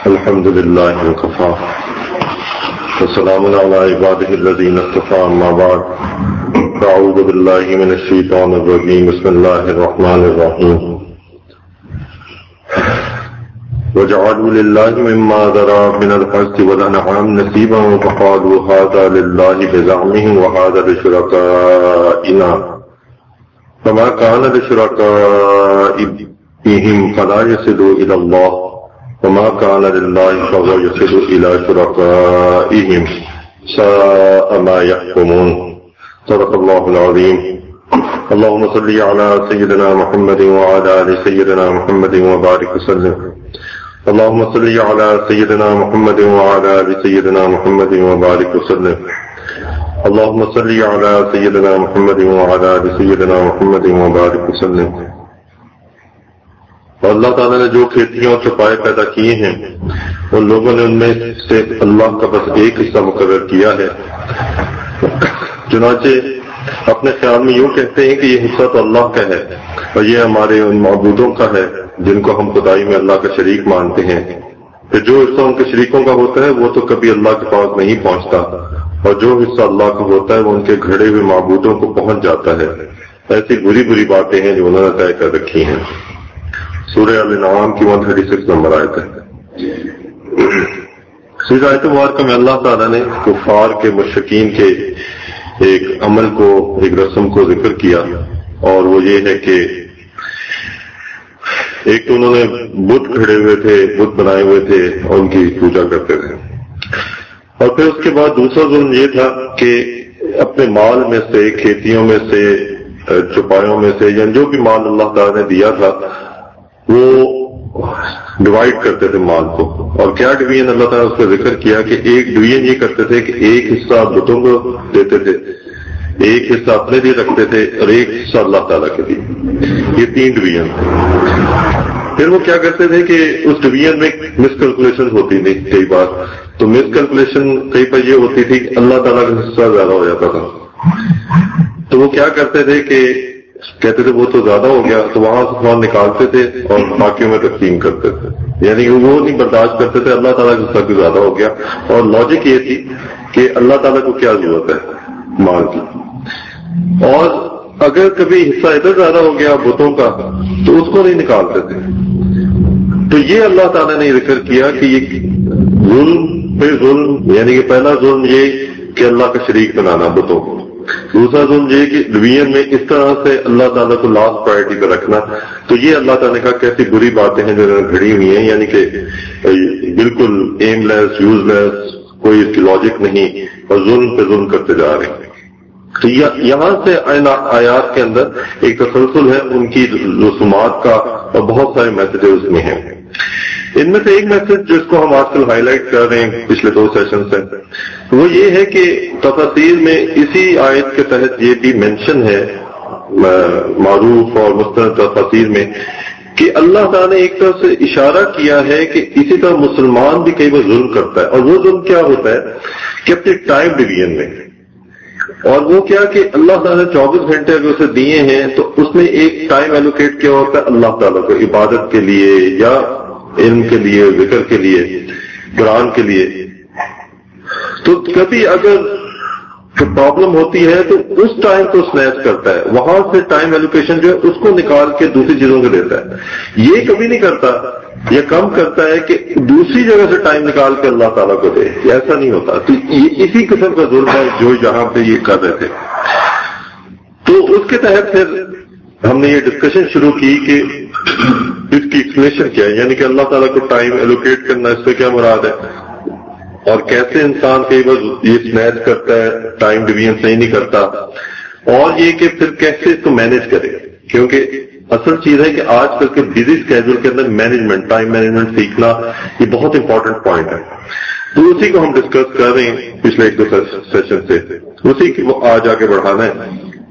الحمد لله وكفى وسلام على عباده الذين اصطفى أما بعد أعوذ بالله من الشيطان الرجيم بسم الله الرحمن الرحيم وجعلوا لله مما ذرأ من الحرث والأنعام نصيبا فقالوا هذا لله بزعمهم وهذا لشركائنا فما كان لشركائهم فلا يصلوا إلى الله وما كان لله فهو يصل إلى شركائهم ساء ما يحكمون صدق الله العظيم اللهم صل على سيدنا محمد وعلى آل سيدنا محمد وبارك وسلم اللهم صل على سيدنا محمد وعلى آل سيدنا محمد وبارك وسلم اللهم صل على سيدنا محمد وعلى آل سيدنا محمد وبارك وسلم. اور اللہ تعالیٰ نے جو کھیتیاں اور چوپائے پیدا کیے ہیں ان لوگوں نے ان میں سے اللہ کا بس ایک حصہ مقرر کیا ہے. چنانچہ اپنے خیال میں یوں کہتے ہیں کہ یہ حصہ تو اللہ کا ہے اور یہ ہمارے ان معبودوں کا ہے جن کو ہم خدائی میں اللہ کا شریک مانتے ہیں. کہ جو حصہ ان کے شریکوں کا ہوتا ہے وہ تو کبھی اللہ کے پاس نہیں پہنچتا اور جو حصہ اللہ کا ہوتا ہے وہ ان کے گھڑے ہوئے معبودوں کو پہنچ جاتا ہے. ایسی بری بری باتیں ہیں جو انہوں نے طے کر رکھی ہیں. سورہ الانعام کی 136 نمبر آیت ہے. اس آیت مبارکہ میں اللہ تعالیٰ نے کفار کے مشرکین کے ایک عمل کو ایک رسم کو ذکر کیا اور وہ یہ ہے کہ ایک تو انہوں نے بت کھڑے ہوئے تھے بت بنائے ہوئے تھے اور ان کی پوجا کرتے تھے. اور پھر اس کے بعد دوسرا ظلم یہ تھا کہ اپنے مال میں سے کھیتیوں میں سے چوپایوں میں سے یا جو بھی مال اللہ تعالیٰ نے دیا تھا وہ ڈیوائڈ کرتے تھے مال کو. اور کیا ڈویژن اللہ تعالیٰ نے اس کا ذکر کیا کہ ایک ڈویژن یہ کرتے تھے کہ ایک حصہ بتوں کو دیتے تھے ایک حصہ اپنے لیے رکھتے تھے اور ایک حصہ اللہ تعالیٰ کے لیے. یہ 3 ڈویژن تھے. پھر وہ کیا کرتے تھے کہ اس ڈویژن میں مس کیلکولیشن ہوتی تھی کئی بار. تو مس کیلکولیشن کئی بار یہ ہوتی تھی کہ اللہ تعالیٰ کا حصہ زیادہ ہو جاتا تھا. تو وہ کیا کرتے تھے کہ کہتے تھے وہ تو زیادہ ہو گیا تو وہاں سے فون نکالتے تھے اور باقیوں میں تقسیم کرتے تھے. یعنی کہ وہ نہیں برداشت کرتے تھے اللہ تعالیٰ کا حصہ زیادہ ہو گیا. اور لاجک یہ تھی کہ اللہ تعالیٰ کو کیا ضرورت ہے مال کی. اور اگر کبھی حصہ ادھر زیادہ ہو گیا بتوں کا تو اس کو نہیں نکالتے تھے. تو یہ اللہ تعالیٰ نے ذکر کیا کہ یہ ظلم پہ ظلم یعنی کہ پہلا ظلم یہ کہ اللہ کا شریک بنانا بتوں کو. دوسرا ظلم یہ کہ ڈویژن میں اس طرح سے اللہ تعالیٰ کو لاسٹ پرائرٹی پہ رکھنا. تو یہ اللہ تعالیٰ نے کہا کیسی بری باتیں ہیں جو گھڑی ہوئی ہیں یعنی کہ بالکل ایم لیس یوز لیس کوئی اس کی لاجک نہیں اور ظلم پہ ظلم کرتے جا رہے ہیں. تو یہاں سے آیات کے اندر ایک تسلسل ہے ان کی رسومات کا اور بہت سارے میسیجز اس میں ہیں. ان میں سے ایک میسج جس کو ہم آج کل ہائی لائٹ کر رہے ہیں پچھلے 2 سیشن سے وہ یہ ہے کہ تفاسیر میں اسی آیت کے تحت یہ بھی مینشن ہے معروف اور مستند تفاسیر میں کہ اللہ تعالیٰ نے ایک طرف سے اشارہ کیا ہے کہ اسی طرح مسلمان بھی کئی بار ظلم کرتا ہے. اور وہ ظلم کیا ہوتا ہے کہ اپنے ٹائم ڈویژن میں. اور وہ کیا کہ اللہ تعالیٰ نے 24 گھنٹے اگر اسے دیے ہیں تو اس میں ایک ٹائم ایلوکیٹ کیا ہوتا ہے اللہ تعالیٰ کو عبادت کے لیے یا علم کے لیے ذکر کے لیے قرآن کے لیے. تو کبھی اگر پرابلم ہوتی ہے تو اس ٹائم کو سنیچ کرتا ہے وہاں سے ٹائم ایلوکیشن جو ہے اس کو نکال کے دوسری چیزوں کو دیتا ہے. یہ کبھی نہیں کرتا یا کم کرتا ہے کہ دوسری جگہ سے ٹائم نکال کے اللہ تعالیٰ کو دے. ایسا نہیں ہوتا. تو یہ اسی قسم کا ظلم ہے جو یہاں پہ یہ کر رہے تھے. تو اس کے تحت پھر ہم نے یہ ڈسکشن شروع کی کہ اس کی ایکسپلینیشن کیا ہے یعنی کہ اللہ تعالیٰ کو ٹائم ایلوکیٹ کرنا اس سے کیا مراد ہے اور کیسے انسان کئی بار یہ سنیچ کرتا ہے ٹائم ڈویژن صحیح نہیں کرتا اور یہ کہ پھر کیسے اس کو مینیج کرے. کیونکہ اصل چیز ہے کہ آج کل کے بزی اسکیڈول کے اندر مینجمنٹ ٹائم مینجمنٹ سیکھنا یہ بہت امپورٹنٹ پوائنٹ ہے. تو اسی کو ہم ڈسکس کر رہے ہیں پچھلے 1-2 سیشن سے اسی کی وہ آج آگے بڑھانا ہے.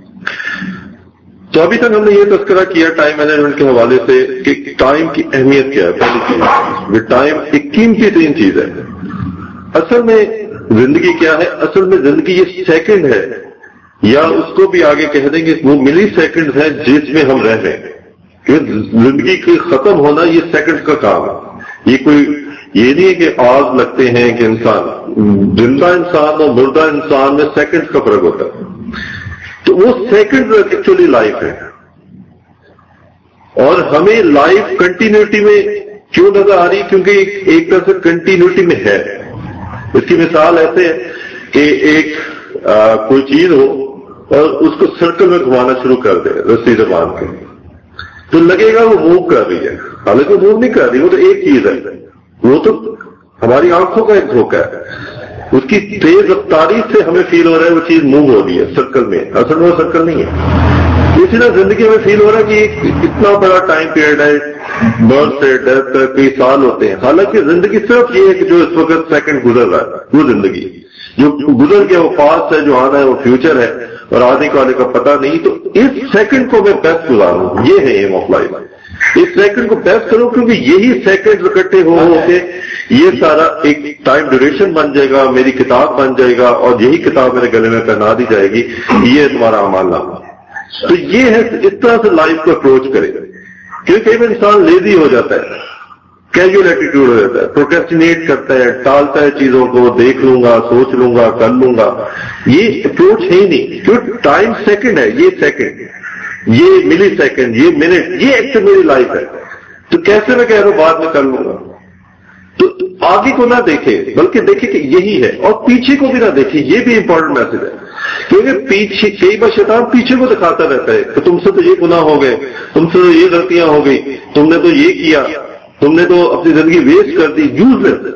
تو ابھی تک ہم نے یہ تذکرہ کیا ٹائم مینجمنٹ کے حوالے سے کہ ٹائم کی اہمیت کیا ہے. پہلی چیز ٹائم ایک قیمتی ترین چیز ہے. اصل میں زندگی کیا ہے؟ اصل میں زندگی یہ سیکنڈ ہے یا اس کو بھی آگے کہہ دیں گے وہ ملی سیکنڈ ہے جس میں ہم رہ رہے ہیں. زندگی کی ختم ہونا یہ سیکنڈ کا کام ہے. یہ کوئی یہ نہیں ہے کہ آگ لگتے ہیں کہ انسان زندہ انسان اور مردہ انسان میں سیکنڈ کا فرق ہوتا ہے. تو وہ سیکنڈ ایکچولی لائف ہے. اور ہمیں لائف کنٹینیوٹی میں کیوں نظر آ رہی؟ کیونکہ ایک طرح سے کنٹینیوٹی میں ہے. اس کی مثال ایسے ہے کہ ایک کوئی چیز ہو اور اس کو سرکل میں گھمانا شروع کر دے رسی سے باندھ کے، تو لگے گا وہ موو کر رہی ہے، حالانکہ وہ موو نہیں کر رہی، وہ تو ایک چیز ہے. وہ تو ہماری آنکھوں کا ایک دھوکہ ہے. اس کی تیز رفتاری سے ہمیں فیل ہو رہا ہے وہ چیز موو ہو رہی ہے سرکل میں، اصل میں وہ سرکل نہیں ہے. اسی طرح زندگی میں فیل ہو رہا ہے کہ اتنا بڑا ٹائم پیریڈ ہے، برتھ سے ڈیتھ تک کئی سال ہوتے ہیں، حالانکہ زندگی صرف یہ ہے کہ جو اس وقت سیکنڈ گزر رہا ہے وہ زندگی. جو گزر گیا وہ پاسٹ ہے، جو آنا ہے وہ فیوچر ہے، اور آنے والے کا پتہ نہیں. تو اس سیکنڈ کو میں بیسٹ گزاروں، یہ ہے ایم آف لائف. اس سیکنڈ کو بیسٹ کروں، کیونکہ یہی سیکنڈ اکٹھے ہو کے یہ سارا ایک ٹائم ڈیوریشن بن جائے گا، میری کتاب بن جائے گا، اور یہی کتاب میرے گلے میں پہنا دی جائے گی، یہ تمہارا اعمال نامہ. تو یہ ہے اس طرح سے لائف کو اپروچ کرے. کیونکہ کئی انسان لیزی ہو جاتا ہے، کیجول ایٹیٹیوڈ ہو جاتا ہے، پروکریسٹینیٹ کرتا ہے، ٹالتا ہے چیزوں کو، دیکھ لوں گا، سوچ لوں گا، کر لوں گا. یہ اپروچ ہے ہی نہیں. کیونکہ ٹائم سیکنڈ ہے، یہ سیکنڈ، یہ ملی سیکنڈ، یہ منٹ، یہ ایک تو میری لائف ہے. تو کیسے میں کہہ رہا ہوں بعد میں کر لوں گا. تو آگے کو نہ دیکھے، بلکہ دیکھے کہ یہی ہے، اور پیچھے کو بھی نہ دیکھے. یہ بھی امپورٹنٹ میسج ہے. کیونکہ پیچھے کئی بار شیطان پیچھے کو دکھاتا رہتا ہے کہ تم سے تو یہ گناہ ہو گئے، تم سے تو یہ غلطیاں ہو گئی، تم نے تو یہ کیا، تم نے تو اپنی زندگی ویسٹ کر دی. یوز لیس.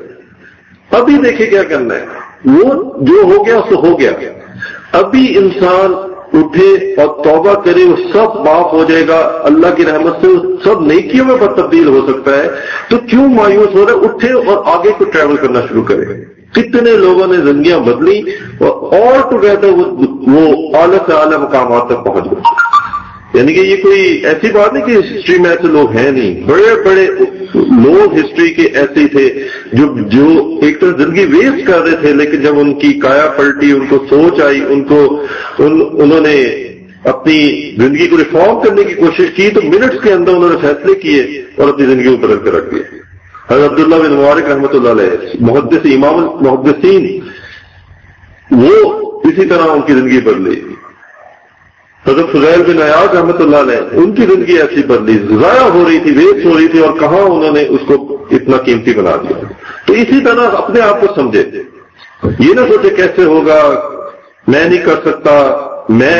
ابھی دیکھے کیا کرنا ہے. وہ جو ہو گیا سو ہو گیا. ابھی انسان اٹھے اور توبہ کرے، وہ سب معاف ہو جائے گا اللہ کی رحمت سے. سب نیکیوں میں تبدیل ہو سکتا ہے. تو کیوں مایوس ہو رہا ہے؟ اٹھے اور آگے کو ٹریول کرنا شروع کرے. کتنے لوگوں نے زندگیاں بدلی اور آل ٹوگیدر وہ اعلیٰ سے اعلیٰ مقامات تک پہنچ گئے. یعنی کہ یہ کوئی ایسی بات نہیں کہ ہسٹری میں ایسے لوگ ہیں نہیں. بڑے بڑے لوگ ہسٹری کے ایسے تھے جو ایک طرح زندگی ویسٹ کر رہے تھے، لیکن جب ان کی کایا پلٹی، ان کو سوچ آئی، انہوں نے اپنی زندگی کو ریفارم کرنے کی کوشش کی، تو منٹس کے اندر انہوں نے فیصلے کیے اور اپنی زندگی کو بدل کر رکھ دیے. حضرت عبداللہ بن مبارک رحمۃ اللہ علیہ، محدث امام المحدثین، وہ اسی طرح ان کی زندگی بدلی. حضرت فضیل بن عیاض رحمۃ اللہ علیہ، ان کی زندگی ایسی بدلی، ضائع ہو رہی تھی، ویسٹ ہو رہی تھی، اور کہاں انہوں نے اس کو اتنا قیمتی بنا دیا. تو اسی طرح اپنے آپ کو سمجھے. یہ نہ سوچے کیسے ہوگا، میں نہیں کر سکتا، میں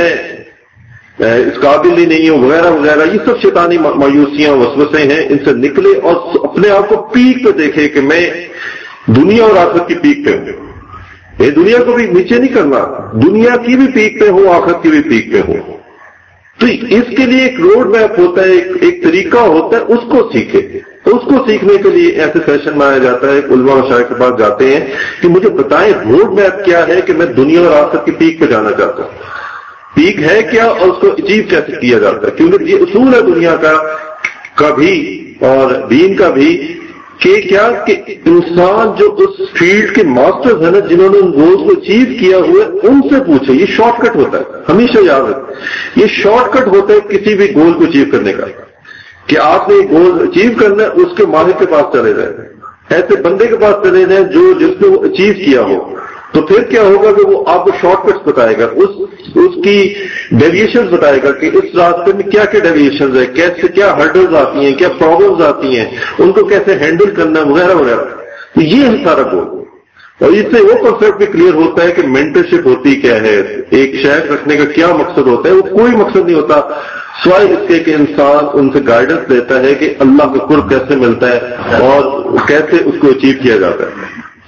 اس قابل ہی نہیں ہوں، وغیرہ وغیرہ. یہ سب شیطانی مایوسیاں، وسوسے ہیں. ان سے نکلے اور اپنے آپ کو پیک پہ دیکھے کہ میں دنیا اور آخرت کی پیک پہ ہوں. یہ دنیا کو بھی نیچے نہیں کرنا، دنیا کی بھی پیک پہ ہوں، آخرت کی بھی پیک پہ ہوں. تو اس کے لیے ایک روڈ میپ ہوتا ہے، ایک طریقہ ہوتا ہے، اس کو سیکھے. تو اس کو سیکھنے کے لیے ایسے سیشن میں آیا جاتا ہے، علماء مشائخ کے پاس جاتے ہیں کہ مجھے بتائیں روڈ میپ کیا ہے کہ میں دنیا اور آخرت کی پیک پہ جانا چاہتا ہوں. پیک ہے کیا اور اس کو اچیو کیسے کیا جاتا ہے. کیونکہ یہ اصول ہے دنیا کا بھی اور دین کا بھی کہ کیا کہ انسان جو اس فیلڈ کے ماسٹرز ہیں نا، جنہوں نے ان گولز کو اچیو کیا ہوا ہے، ان سے پوچھے. یہ شارٹ کٹ ہوتا ہے، ہمیشہ یاد رکھیں، یہ شارٹ کٹ ہوتا ہے کسی بھی گول کو اچیو کرنے کا. کہ آپ نے گول اچیو کرنا ہے، اس کے ماہر کے پاس چلے جائیں، ایسے بندے کے پاس چلے جائیں جس نے وہ اچیو کیا ہو. تو پھر کیا ہوگا کہ وہ آپ کو شارٹ کٹس بتائے گا، اس کی ڈیویشنز بتائے گا کہ اس راستے میں کیا کیا ڈیویشنز ہے، کیسے کیا ہرڈلز آتی ہیں، کیا پرابلمز آتی ہیں، ان کو کیسے ہینڈل کرنا ہے، وغیرہ وغیرہ. تو یہ ہے سارا گول. اور اس سے وہ کنسیپٹ بھی کلیئر ہوتا ہے کہ مینٹرشپ ہوتی کیا ہے، ایک شیخ رکھنے کا کیا مقصد ہوتا ہے. وہ کوئی مقصد نہیں ہوتا سوائے اس کے کہ انسان ان سے گائیڈنس لیتا ہے کہ اللہ کا قرب کیسے ملتا ہے اور کیسے اس کو اچیو کیا جاتا ہے.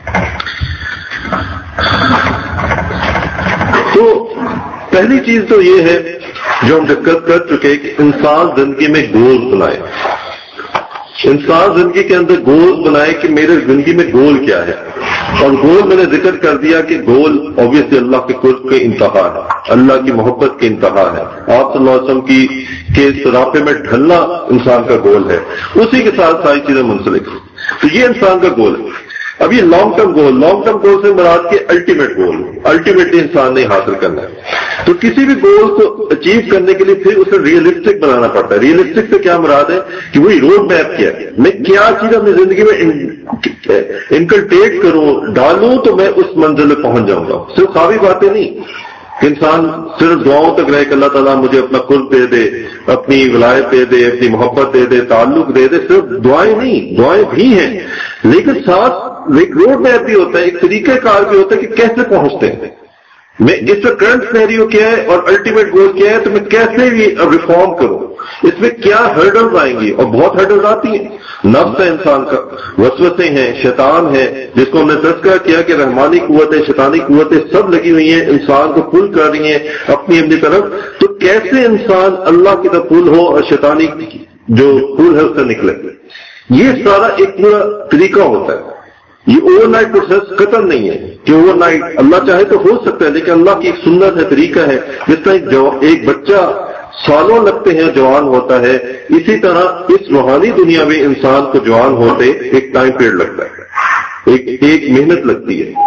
تو پہلی چیز تو یہ ہے جو ہم ڈسکس کر چکے کہ انسان زندگی میں گول بنائے. انسان زندگی کے اندر گول بنائے کہ میرے زندگی میں گول کیا ہے. اور گول میں نے ذکر کر دیا کہ گول اوبیسلی اللہ کے قرب کے انتہا ہے، اللہ کی محبت کے انتہا ہے، آپ صلی اللہ علیہ وسلم کے سراپے میں ڈھلنا انسان کا گول ہے. اسی کے ساتھ ساری چیزیں منسلک ہیں. تو یہ انسان کا گول ہے. اب یہ لانگ ٹرم گول سے مراد کے الٹیمیٹلی انسان نے حاصل کرنا ہے. تو کسی بھی گول کو اچیو کرنے کے لیے پھر اسے ریئلسٹک بنانا پڑتا ہے. ریئلسٹک سے کیا مراد ہے کہ وہی روڈ میپ کیا ہے, میں کیا چیز اپنی زندگی میں انکلٹیٹ کروں, ڈالوں تو میں اس منزل میں پہنچ جاؤں گا. صرف خوابی باتیں نہیں کہ انسان صرف دعاؤں تک رہے کہ اللہ تعالیٰ مجھے اپنا قرب دے دے, اپنی ولایت دے دے, اپنی محبت دے دے, تعلق دے دے. صرف دعائیں نہیں, دعائیں بھی ہیں, لیکن ساتھ ایک روڈ میپ بھی ہوتا ہے, ایک طریقہ کار بھی ہوتا ہے کہ کیسے پہنچتے ہیں. میں اس کا کرنٹ سینیریو کیا ہے اور الٹیمیٹ گول کیا ہے, تو میں کیسے یہ ریفارم کروں, اس میں کیا ہرڈلز آئیں گی. اور بہت ہرڈلز آتی ہیں. نفس ہے انسان کا, وسوسے ہیں, شیطان ہے, جس کو ہم نے تذکرہ کیا کہ رحمانی قوتیں, شیطانی قوتیں سب لگی ہوئی ہیں, انسان کو پل کر رہی ہیں اپنی طرف. تو کیسے انسان اللہ کی طرف پل ہو اور شیطانی جو پل ہے اس سے نکلے, یہ سارا ایک پورا طریقہ ہوتا ہے. یہ اوور نائٹ پروسیس قطن نہیں ہے کہ اوور نائٹ, اللہ چاہے تو ہو سکتا ہے, لیکن اللہ کی ایک سنت ہے, طریقہ ہے. جس طرح ایک بچہ سالوں لگتے ہیں جوان ہوتا ہے, اسی طرح اس روحانی دنیا میں انسان کو جوان ہوتے ایک ٹائم پیریڈ لگتا ہے, ایک محنت لگتی ہے.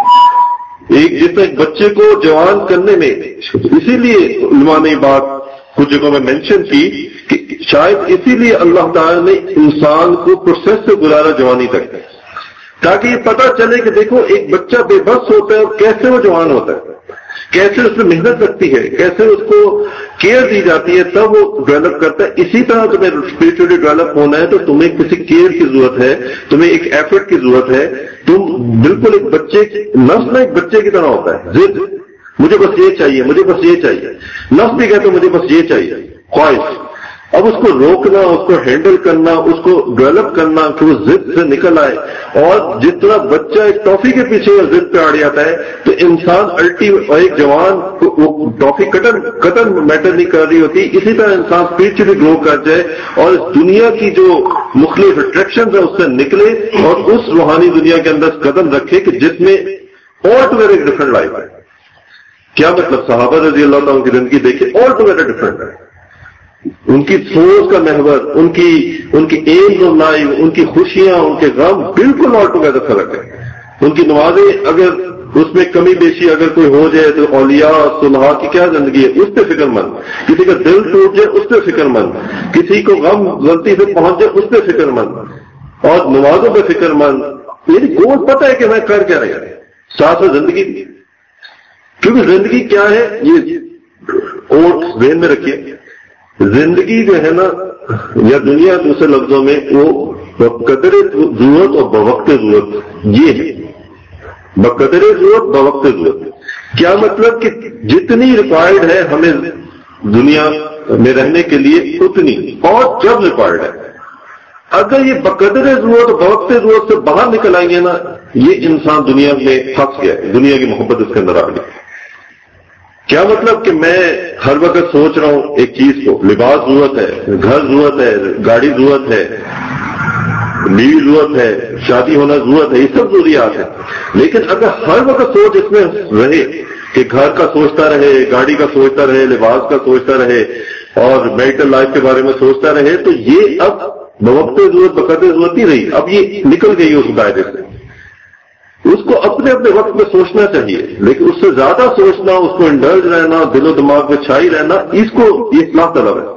جس طرح ایک بچے کو جوان کرنے میں, اسی لیے علماء نے بات کچھ جگہوں میں مینشن کی کہ شاید اسی لیے اللہ تعالیٰ نے انسان کو پروسیس سے گزارا جوانی تک, تاکہ یہ پتا چلے کہ دیکھو ایک بچہ بے بس ہوتا ہے اور کیسے وہ جوان ہوتا ہے, کیسے اس میں محنت لگتی ہے, کیسے اس کو کیئر دی جاتی ہے, تب وہ ڈیولپ کرتا ہے. اسی طرح تمہیں اسپرچولی ڈیولپ ہونا ہے تو تمہیں کسی کیئر کی ضرورت ہے, تمہیں ایک ایفرٹ کی ضرورت ہے. تم بالکل ایک بچے نفس میں ایک بچے کی طرح ہوتا ہے, ضد, مجھے بس یہ چاہیے, مجھے بس یہ چاہیے. نفس بھی کہتے مجھے بس یہ چاہیے, خواہش. اب اس کو روکنا, اس کو ہینڈل کرنا, اس کو ڈیولپ کرنا کہ وہ ضد سے نکل آئے. اور جس طرح بچہ ایک ٹافی کے پیچھے ضد پہ آڑ جاتا ہے, تو انسان ایک جوان وہ ٹافی قطن میٹر نہیں کر رہی ہوتی. اسی طرح انسان اسپرچولی گرو کر جائے اور اس دنیا کی جو مختلف اٹریکشن ہے اس سے نکلے اور اس روحانی دنیا کے اندر قدم رکھے کہ جس میں آل ٹوگیدر ایک ڈفرنٹ لائف ہے. کیا مطلب, صحابہ رضی اللہ تعالیٰ کی زندگی دیکھے, آل ٹوگیدر ڈفرنٹ ہے. ان کی سوچ کا محور, ان کی ایمز آف لائف, ان کی خوشیاں, ان کے غم بالکل آل ٹوگیدر فرق ہے. ان کی نمازیں اگر اس میں کمی بیشی اگر کوئی ہو جائے تو اولیاء صلحاء کی کیا زندگی ہے, اس پہ فکر مند. کسی کا دل ٹوٹ جائے اس پہ فکر مند, کسی کو غم غلطی سے پہنچ جائے اس پہ فکر مند, اور نمازوں پہ فکر مند. یعنی گول پتہ ہے کہ میں کر کیا رہا, ساتھ میں زندگی, کیونکہ زندگی کیا ہے یہ اور ذہن میں رکھیے. زندگی جو ہے نا, یا دنیا دوسرے لفظوں میں وہ بقدر ضرورت اور بوقت ضرورت, یہ ہے بقدر ضرورت بوقت ضرورت. کیا مطلب کہ جتنی ریکوائرڈ ہے ہمیں دنیا میں رہنے کے لیے اتنی, اور جب ریکوائرڈ ہے. اگر یہ بقدر ضرورت اور بوقت ضرورت سے باہر نکل آئیں گے نا, یہ انسان دنیا میں پھنس گیا, دنیا کی محبت اس کے اندر آ گئی. کیا مطلب کہ میں ہر وقت سوچ رہا ہوں ایک چیز کو, لباس ضرورت ہے, گھر ضرورت ہے, گاڑی ضرورت ہے, بیوی ضرورت ہے, شادی ہونا ضرورت ہے, یہ سب ضروریات ہیں. لیکن اگر ہر وقت سوچ اس میں رہے کہ گھر کا سوچتا رہے, گاڑی کا سوچتا رہے, لباس کا سوچتا رہے, اور میریٹل لائف کے بارے میں سوچتا رہے, تو یہ اب بوقت ضرورت بقدر ضرورت نہیں رہی, اب یہ نکل گئی اس دائرے سے. اس کو اپنے اپنے وقت میں سوچنا چاہیے, لیکن اس سے زیادہ سوچنا, اس کو انڈلج رہنا, دل و دماغ میں چھائی رہنا, اس کو یہ اصلاح طلب ہے.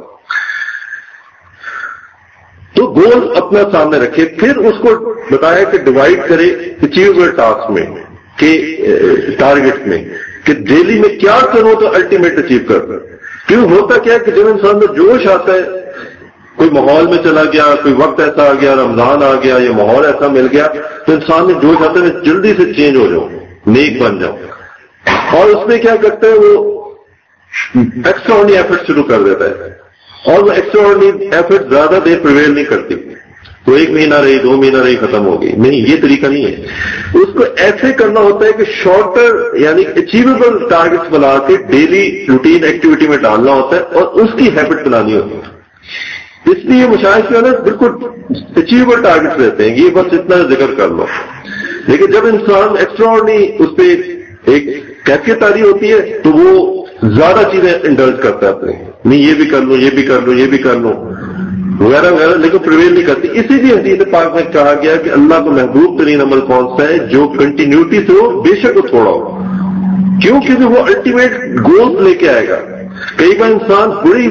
تو گول اپنا سامنے رکھے, پھر اس کو بتایا کہ ڈیوائڈ کرے اچیویبل ٹاسک میں, کہ ٹارگیٹ میں, کہ ڈیلی میں کیا کروں تو الٹیمیٹ اچیو کر. کیوں ہوتا کیا کہ جب انسان میں جوش آتا ہے, کوئی ماحول میں چلا گیا, کوئی وقت ایسا آ گیا, رمضان آ گیا, یا ماحول ایسا مل گیا, تو انسان میں جوش آتا ہے میں جلدی سے چینج ہو جاؤں, نیک بن جاؤں. اور اس میں کیا کرتا ہے, وہ ایکسٹرا آرڈنری ایفرٹ شروع کر دیتا ہے, اور وہ ایکسٹرا آرڈنری ایفرٹ زیادہ دیر پریویل نہیں کرتی. تو 1 مہینہ رہی, 2 مہینہ رہی, ختم ہو گئی. نہیں, یہ طریقہ نہیں ہے. اس کو ایسے کرنا ہوتا ہے کہ شارٹر یعنی اچیویبل ٹارگیٹس بنا کے ڈیلی روٹین ایکٹیویٹی میں ڈالنا ہوتا ہے, اور اس کی ہیبٹ بنانی ہوتی ہے. اس لیے مشاہد جو ہے نا بالکل اچیویبل ٹارگیٹس رہتے ہیں, یہ بس اتنا ذکر کر لو. لیکن جب انسان ایکسٹرا آرڈنری اس پہ ایک کیفیت آ رہی ہوتی ہے, تو وہ زیادہ چیزیں انڈلج کرتا ہے اپنے, نہیں یہ بھی کر لوں, یہ بھی کر لوں, یہ بھی کر لوں. وغیرہ وغیرہ، لیکن پریویل نہیں کرتی. اسی لیے حدیث پاک میں کہا گیا کہ اللہ کو محبوب ترین عمل کون سا ہے؟ جو کنٹینیوٹی سے ہو، بے شک وہ تھوڑا ہو. کیوں؟ کیونکہ وہ الٹیمیٹ گولز لے کے آئے گا. کئی بار انسان بڑی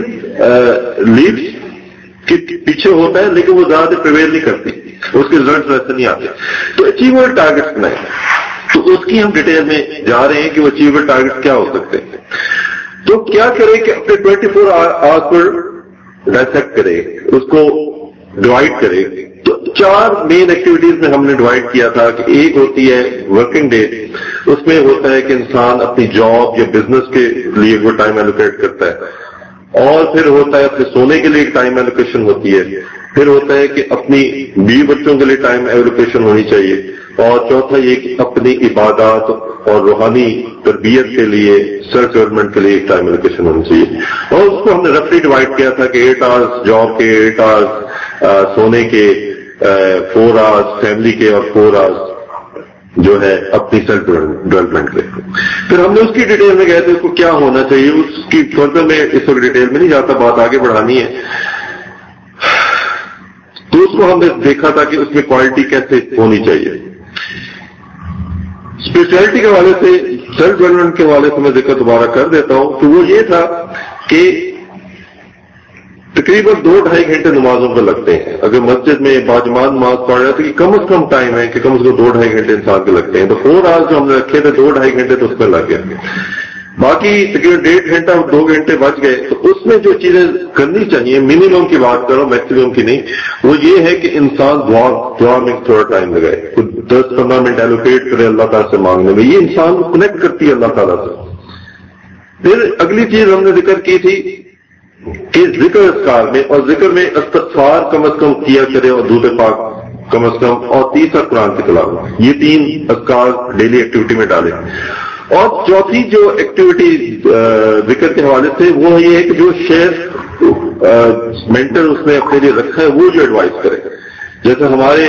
لیڈس کے پیچھے ہوتا ہے لیکن وہ زیادہ پریویل نہیں کرتی، اس کے ریزلٹ ویسے نہیں آتے. تو اچیویبل ٹارگیٹس بنائیں. تو اس کی ہم ڈیٹیل میں جا رہے ہیں کہ وہ اچیویبل ٹارگیٹ کیا ہو سکتے ہیں. تو کیا کرے کہ اپنے 24 آورس پر ڈائسیکٹ کرے، اس کو ڈیوائڈ کرے. تو 4 مین ایکٹیویٹیز میں ہم نے ڈیوائڈ کیا تھا کہ ایک ہوتی ہے ورکنگ ڈے. اس میں ہوتا ہے کہ انسان اپنی جاب یا بزنس کے لیے وہ ٹائم ایلوکیٹ کرتا ہے، اور پھر ہوتا ہے اپنے سونے کے لیے ایک ٹائم ایلوکیشن ہوتی ہے، پھر ہوتا ہے کہ اپنی بیوی بچوں کے لیے ٹائم ایلوکیشن ہونی چاہیے، اور چوتھا یہ کہ اپنی عبادات اور روحانی تربیت کے لیے سیلف ڈیولپمنٹ کے لیے ایک ٹائم ایلوکیشن ہونی چاہیے. اور اس کو ہم نے رفلی ڈیوائڈ کیا تھا کہ 8 آورس جاب کے، 8 آورس سونے کے، 4 آورس فیملی کے، اور 4 آورس جو ہے اپنی سیلف ڈیولپمنٹ کے. پھر ہم نے اس کی ڈیٹیل میں گئے تھے اس کو کیا ہونا چاہیے. اس کی فردر میں اس وقت ڈیٹیل میں نہیں جاتا، بات آگے بڑھانی ہے. تو اس کو ہم نے دیکھا تھا کہ اس میں کوالٹی کیسے ہونی چاہیے. اسپیشلٹی کے حوالے سے، سیلف ڈیولپمنٹ کے حوالے سے میں ذکر دوبارہ کر دیتا ہوں. تو وہ یہ تھا کہ تقریباً 2-2.5 گھنٹے نمازوں پر لگتے ہیں. اگر مسجد میں باجماعت نماز پڑھ رہا ہے تو یہ کم از کم ٹائم ہے کہ کم از کم 2-2.5 گھنٹے انسان کے لگتے ہیں. تو 4 آورس جو ہم نے رکھے تھے 2-2.5 گھنٹے تو اس پر لگ گئے. باقی تقریباً 1.5 گھنٹہ اور 2 گھنٹے بچ گئے. تو اس میں جو چیزیں کرنی چاہیے، منیمم کی بات کرو، میکسیمم کی نہیں، وہ یہ ہے کہ انسان دعا میں تھوڑا ٹائم لگائے، 10-15 منٹ ایلوکیٹ کرے اللہ تعالیٰ سے مانگنے میں. یہ انسان کو کنیکٹ کرتی ہے اللہ تعالیٰ سے. پھر اگلی چیز ہم نے ذکر کی تھی کہ ذکر اذکار میں، اور ذکر میں استغفار کم از کم کیا کرے، اور درود پاک کم از کم، اور تیسرا قرآن کی تلاوت. یہ 3 اذکار ڈیلی ایکٹیویٹی میں ڈالیں. اور چوتھی جو ایکٹیویٹی ذکر کے حوالے سے وہ یہ ہے کہ جو شیخ مینٹر اس نے اپنے لیے رکھا ہے وہ جو ایڈوائز کرے. جیسے ہمارے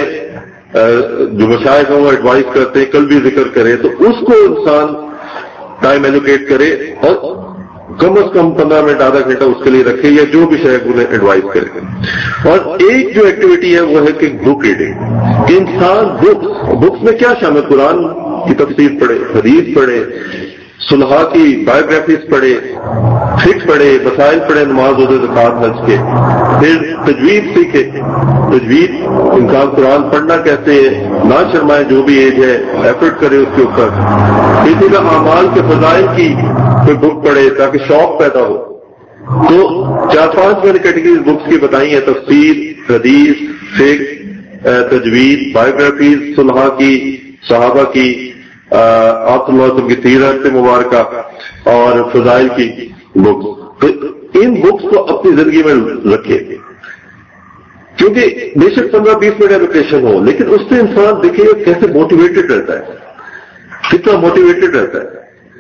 جو مشائخ ہیں وہ ایڈوائز کرتے ہیں کل بھی ذکر کرے، تو اس کو انسان ٹائم ایلوکیٹ کرے اور کم از کم 15 منٹ آدھا گھنٹہ اس کے لیے رکھے، یا جو بھی شیخ انہیں ایڈوائز کرے. اور ایک جو ایکٹیویٹی ہے وہ ہے کہ بک ریڈنگ، کہ انسان بکس میں کیا شامل، قرآن کی تفسیر پڑھے، حدیث پڑھے، صلحاء کی بایوگرافیز پڑھے، فقہ پڑھے، مسائل پڑھے، نماز روزے زکوٰۃ حج کے. پھر تجوید سیکھے. تجوید انسان قرآن پڑھنا کہتے ہیں، نہ شرمائے، جو بھی ایج ہے ایفرٹ کرے اس کے اوپر. کسی کا اعمال کے فضائل کی کوئی بک پڑھے تاکہ شوق پیدا ہو. تو 4-5 میں نے کیٹیگریز بکس کی بتائی ہیں: تفسیر، حدیث، فقہ، تجوید، بایوگرافیز صلحاء کی، صحابہ کی، آپ صلی اللہ علیہ وسلم کی سیرت مبارکہ، اور فضائل کی بکس. تو ان بکس کو اپنی زندگی میں رکھے، کیونکہ بے شک 15-20 منٹ ایلوکیشن ہو، لیکن اس سے انسان دیکھے کیسے موٹیویٹڈ رہتا ہے، کتنا موٹیویٹڈ رہتا ہے.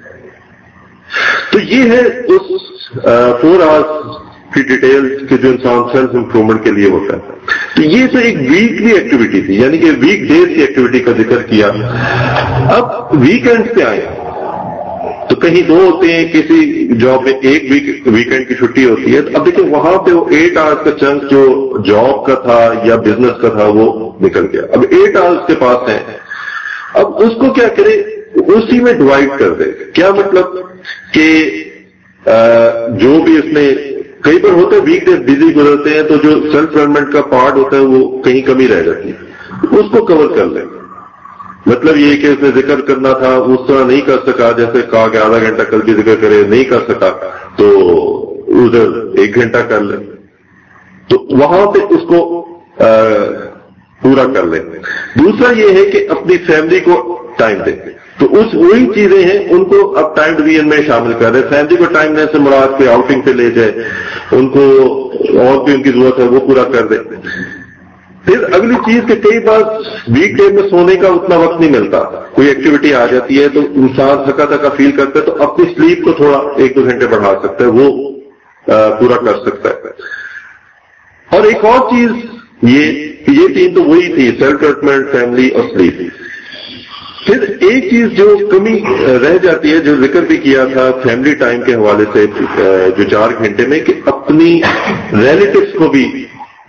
تو یہ ہے اس 4 آورس کی ڈیٹیل کہ جو انسان سیلف امپروومنٹ کے لیے ہوتا ہے. تو یہ تو ایک ویکلی ایکٹیویٹی تھی، یعنی کہ ویک ڈیز کی ایکٹیویٹی کا ذکر کیا. اب ویکینڈ پہ آئے تو کہیں 2 ہوتے ہیں، کسی جاب میں ایک ویکینڈ کی چھٹی ہوتی ہے. اب دیکھیں وہاں پہ وہ 8 آورس کا چنک جو جاب کا تھا یا بزنس کا تھا وہ نکل گیا. اب 8 آورس کے پاس ہیں، اب اس کو کیا کرے، اسی میں ڈیوائڈ کر دے. کیا مطلب کہ جو بھی اس میں کئی بار ہوتا ہے ویک ڈیز بزی گزرتے ہیں، تو جو سیلف ڈیولپمنٹ کا پارٹ ہوتا ہے وہ کہیں کمی رہ جاتی ہے، اس کو کور کر لیں. مطلب یہ کہ اس نے ذکر کرنا تھا اس طرح نہیں کر سکا، جیسے کہا کہ آدھا گھنٹہ کل بھی ذکر کرے، نہیں کر سکا تو ادھر 1 گھنٹہ کر لیں. تو وہاں پہ اس کو پورا کر لیں. دوسرا یہ ہے کہ اپنی فیملی کو ٹائم دیں. تو وہی چیزیں ہیں ان کو اب ٹائم ڈویژن میں شامل کر رہے. فیملی کو ٹائم دینے سے مراد پہ آؤٹنگ پہ لے جائے، ان کو اور بھی ان کی ضرورت ہے وہ پورا کر دیں. پھر اگلی چیز کہ کئی بار ویک ڈے میں سونے کا اتنا وقت نہیں ملتا، کوئی ایکٹیویٹی آ جاتی ہے تو انسان تھکا تھکا فیل کرتا ہے، تو اپنی سلیپ کو تھوڑا 1-2 گھنٹے بڑھا سکتا ہے، وہ پورا کر سکتا ہے. اور ایک اور چیز یہ 3 تو وہی تھی، سیلف ڈیولپمنٹ، فیملی اور سلیپ. پھر ایک چیز جو کمی رہ جاتی ہے جو ذکر بھی کیا تھا فیملی ٹائم کے حوالے سے جو 4 گھنٹے میں، کہ اپنی ریلیٹیوز کو بھی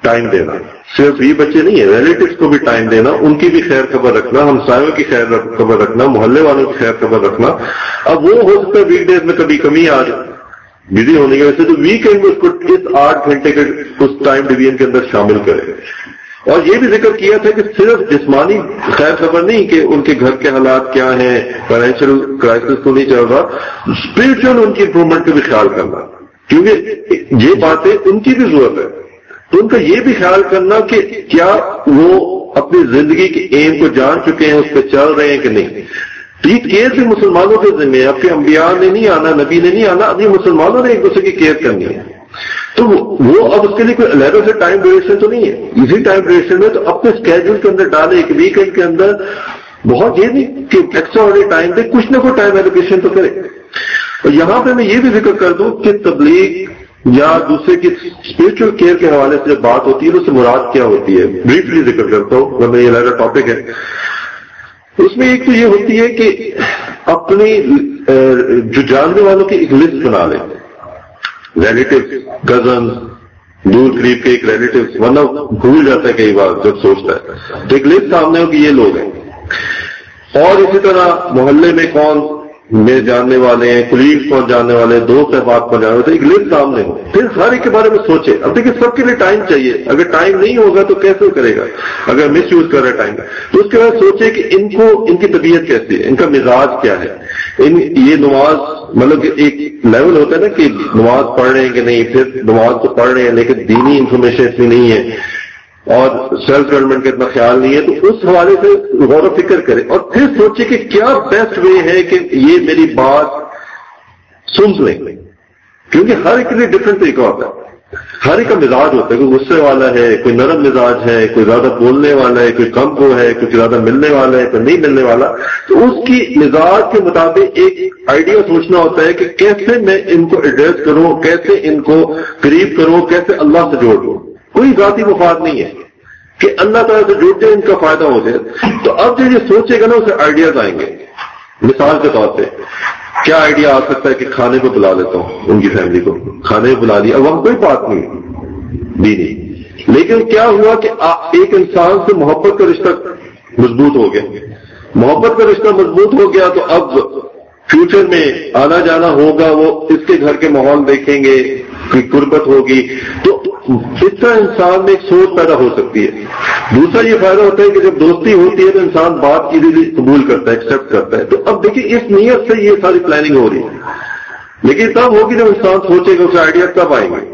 ٹائم دینا، صرف یہ بچے نہیں ہے، ریلیٹیوز کو بھی ٹائم دینا، ان کی بھی خیر خبر رکھنا، ہمسایوں کی خیر خبر رکھنا، محلے والوں کی خیر خبر رکھنا. اب وہ ہو سکتا ہے ویک ڈیز میں کبھی کمی آ جائے بزی ہونے کی وجہ سے، تو ویکینڈ میں اس کو اس 8 گھنٹے کے اس ٹائم ڈویژن کے اندر شامل کرے. اور یہ بھی ذکر کیا تھا کہ صرف جسمانی خیر خبر نہیں کہ ان کے گھر کے حالات کیا ہیں، فائنینشیل کرائسس تو نہیں چل رہا، اسپرچل ان کی امپرومنٹ کا بھی خیال کرنا، کیونکہ یہ باتیں ان کی بھی ضرورت ہے. تو ان کا یہ بھی خیال کرنا کہ کیا وہ اپنی زندگی کے ایم کو جان چکے ہیں، اس پہ چل رہے ہیں کہ نہیں. تو یہ کیئر بھی مسلمانوں کے ذمہ ہے، اب کے انبیاء نے نہیں آنا، نبی نے نہیں آنا، اب یہ مسلمانوں نے ایک دوسرے کی کیئر کرنی ہے. تو وہ اب اس کے لیے کوئی علیحدہ سے ٹائم ڈیوریشن تو نہیں ہے، اسی ٹائم ڈیوریشن میں تو اپنے اسکیڈول کے اندر ڈالے، ایک ویکینڈ کے اندر بہت یہ نہیں کہ ایکسٹرا آرڈنری ٹائم دے، کچھ نہ کوئی ٹائم ایلوکیشن تو کرے. اور یہاں پہ میں یہ بھی ذکر کر دوں کہ تبلیغ یا دوسرے کی اسپرچل کیئر کے حوالے سے بات ہوتی ہے تو اس سے مراد کیا ہوتی ہے، بریفلی ذکر کرتا ہوں ورنہ یہ علیحدہ ٹاپک ہے. اس میں ایک تو یہ ہوتی ہے کہ اپنی جو جاننے والوں کی ایک لسٹ بنا لیں، ریلیٹیو، کزن، دور قریب کے ایک ریلیٹیو، ورنہ بھول جاتا ہے کئی بار جب سوچتا ہے، تو ایک لسٹ سامنے ہو کہ یہ لوگ ہیں. اور اسی طرح محلے میں کون میرے جاننے والے ہیں، کولیگز کون جاننے والے ہیں، دوست احباب کون جاننے والے، ایک لسٹ سامنے ہو، پھر ہر ایک کے بارے میں سوچے. اب دیکھیں سب کے لیے ٹائم چاہیے، اگر ٹائم نہیں ہوگا تو کیسے کرے گا اگر مس یوز کر رہا ہے ٹائم. تو اس کے بعد سوچے کہ ان کی طبیعت کیسی ہے، ان کا مزاج کیا ہے، یہ نماز مطلب کہ ایک لیول ہوتا ہے نا کہ نماز پڑھ رہے ہیں کہ نہیں، پھر نماز تو پڑھ رہے ہیں لیکن دینی انفارمیشن اتنی نہیں ہے اور سیلف ڈیولپمنٹ کا اتنا خیال نہیں ہے. تو اس حوالے سے غور و فکر کرے اور پھر سوچے کہ کیا بیسٹ وے ہے کہ یہ میری بات سن لیں، کیونکہ ہر ایک کے لیے ڈفرینٹ طریقہ ہوتا ہے، ہر ایک کا مزاج ہوتا ہے، کوئی غصے والا ہے، کوئی نرم مزاج ہے، کوئی زیادہ بولنے والا ہے، کوئی کم وہ ہے، کوئی زیادہ ملنے والا ہے، کوئی نہیں ملنے والا. تو اس کی مزاج کے مطابق ایک آئیڈیا سوچنا ہوتا ہے کہ کیسے میں ان کو ایڈریس کروں، کیسے ان کو قریب کروں، کیسے اللہ سے جوڑ دوں. کوئی ذاتی مفاد نہیں ہے کہ اللہ تعالیٰ سے جوڑتے ان کا فائدہ ہو جائے. تو اب جو یہ سوچے گا نا اسے آئیڈیاز آئیں گے. مثال کے طور پہ کیا آئیڈیا آ سکتا ہے کہ کھانے کو بلا لیتا ہوں، ان کی فیملی کو کھانے کو بلا لیا، اب وہاں کوئی بات نہیں دینی، لیکن کیا ہوا کہ ایک انسان سے محبت کا رشتہ مضبوط ہو گیا، محبت کا رشتہ مضبوط ہو گیا تو اب فیوچر میں آنا جانا ہوگا، وہ اس کے گھر کے ماحول دیکھیں گے، کوئی قربت ہوگی، تو اس طرح انسان میں ایک سوچ پیدا ہو سکتی ہے. دوسرا یہ فائدہ ہوتا ہے کہ جب دوستی ہوتی ہے تو انسان بات ایزیلی قبول کرتا ہے، ایکسپٹ کرتا ہے. تو اب دیکھیے اس نیت سے یہ ساری پلاننگ ہو رہی ہے، لیکن تب ہوگی جب انسان سوچے گا، اسے آئیڈیا تب آئیں گے.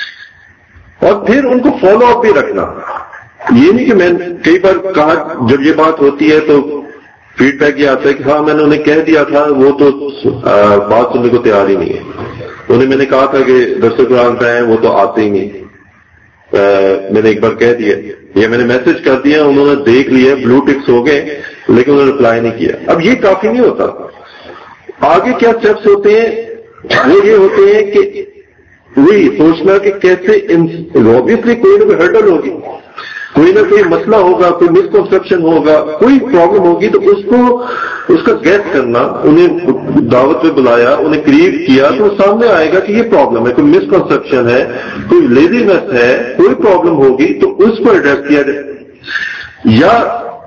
اور پھر ان کو فالو اپ بھی رکھنا. یہ نہیں کہ میں کئی بار کہا جب یہ بات ہوتی ہے تو فیڈ بیک یہ آتا ہے کہ ہاں میں نے انہیں کہہ دیا تھا، وہ تو بات سننے کو تیار ہی نہیں ہے. انہیں میں نے کہا تھا کہ درس قرآن کا ہے، وہ تو آتے ہی نہیں. میں نے ایک بار کہہ دیا یا میں نے میسج کر دیا، انہوں نے دیکھ لیا، بلو ٹکس ہو گئے لیکن انہوں نے رپلائی نہیں کیا. اب یہ کافی نہیں ہوتا. آگے کیا اسٹیپس ہوتے ہیں، وہ یہ ہوتے ہیں کہ وہی سوچنا کہ کیسے اوبیسلی کوئی نہ کوئی ہرڈل ہوگی، کوئی نہ کوئی مسئلہ ہوگا، کوئی مسکنسپشن ہوگا، کوئی پرابلم ہوگی، تو اس کا گیس کرنا. انہیں دعوت پہ بلایا، انہیں قریب کیا تو سامنے آئے گا کہ یہ پرابلم ہے، کوئی مسکنسپشن ہے، کوئی لیزینس ہے، کوئی پرابلم ہوگی تو اس کو ایڈریس کیا جائے. یا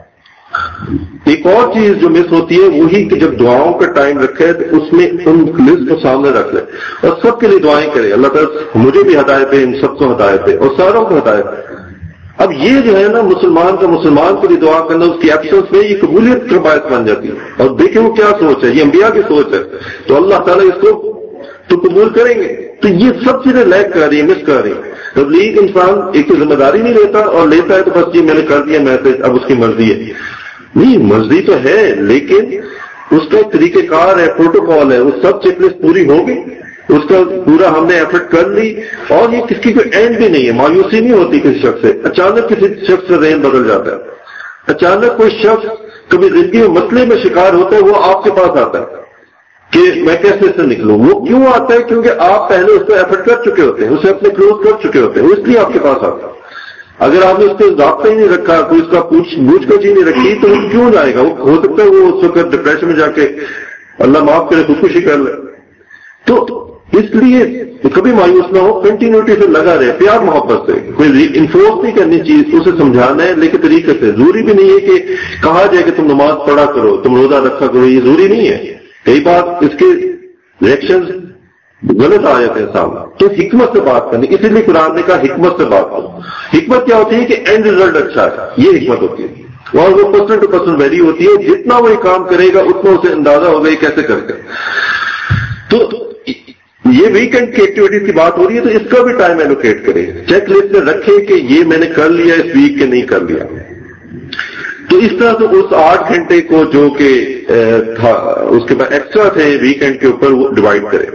ایک اور چیز جو مس ہوتی ہے وہی کہ جب دعاؤں کا ٹائم رکھے تو اس میں ان لسٹ کو سامنے رکھ لے اور سب کے لیے دعائیں کرے، اللہ تعالیٰ مجھے بھی ہدایت ہے، ان سب کو ہدایت ہے اور ساروں کو ہدایت ہے. اب یہ جو ہے نا مسلمان کے لیے دعا کرنا، اس کی ایبسنس میں یہ قبولیت کا باعث بن جاتی ہے. اور دیکھیں وہ کیا سوچ ہے، یہ انبیاء کی سوچ ہے، تو اللہ تعالیٰ اس کو تو قبول کریں گے. تو یہ سب چیزیں لیک کر رہی ہیں، مس کر رہی ہیں. تبلیغ انسان ایک تو ذمہ داری نہیں لیتا اور لیتا ہے تو بس یہ میں نے کر دیا میسج، اب اس کی مرضی ہے. نہیں، مرضی تو ہے لیکن اس کا ایک طریقہ کار ہے، پروٹوکال ہے، وہ سب چیک لسٹ پوری ہوگی، اس کا پورا ہم نے ایفرٹ کر لی. اور یہ کس کی کوئی اینڈ بھی نہیں ہے، مایوسی نہیں ہوتی کسی شخص سے. اچانک کسی شخص سے ذہن بدل جاتا ہے، اچانک کوئی شخص کبھی زندگی میں مسئلے میں شکار ہوتا ہے، وہ آپ کے پاس آتا ہے کہ میں کیسے سے نکلوں. وہ کیوں آتا ہے؟ کیونکہ آپ پہلے اس کو ایفرٹ کر چکے ہوتے ہیں، اسے اپنے کلوز کر چکے ہوتے ہیں، اس لیے آپ کے پاس آتا ہے. اگر آپ نے اس کو ضابطہ ہی نہیں رکھا، کوئی اس کا پوچھ گچھ ہی نہیں رکھی تو وہ کیوں جائے گا؟ وہ ہو سکتا ہے وہ اس وقت ڈپریشن میں جا کے اللہ معاف کرے خودکشی کر لے. تو اس لیے کبھی مایوس نہ ہو، کنٹینیوٹی سے لگا رہے، پیار محبت سے، کوئی انفورس نہیں کرنی چیز، اسے سمجھانا ہے لیکن طریقے سے. ضروری بھی نہیں ہے کہ کہا جائے کہ تم نماز پڑھا کرو، تم روزہ رکھا کرو، یہ ضروری نہیں ہے. کئی بار اس کے ریئیکشن غلط آ جاتے ہیں سامنے، تو حکمت سے بات کرنی. اسی لیے قرآن نے کہا حکمت سے بات کرو. حکمت کیا ہوتی ہے کہ اینڈ ریزلٹ اچھا ہے، یہ حکمت ہوتی ہے. اور وہ پرسن ٹو پرسن ویری ہوتی ہے، جتنا وہ کام کرے گا اتنا اسے اندازہ ہوگا یہ کیسے کرتے ہیں. تو یہ ویکینڈ کی ایکٹیویٹیز کی بات ہو رہی ہے، تو اس کا بھی ٹائم ایلوکیٹ کرے، چیک لسٹ میں رکھے کہ یہ میں نے کر لیا اس ویک کے نہیں کر لیا. تو اس طرح سے اس 8 گھنٹے کو جو کہ تھا اس کے بعد ایکسٹرا تھے ویکینڈ کے اوپر، وہ ڈیوائڈ کرے.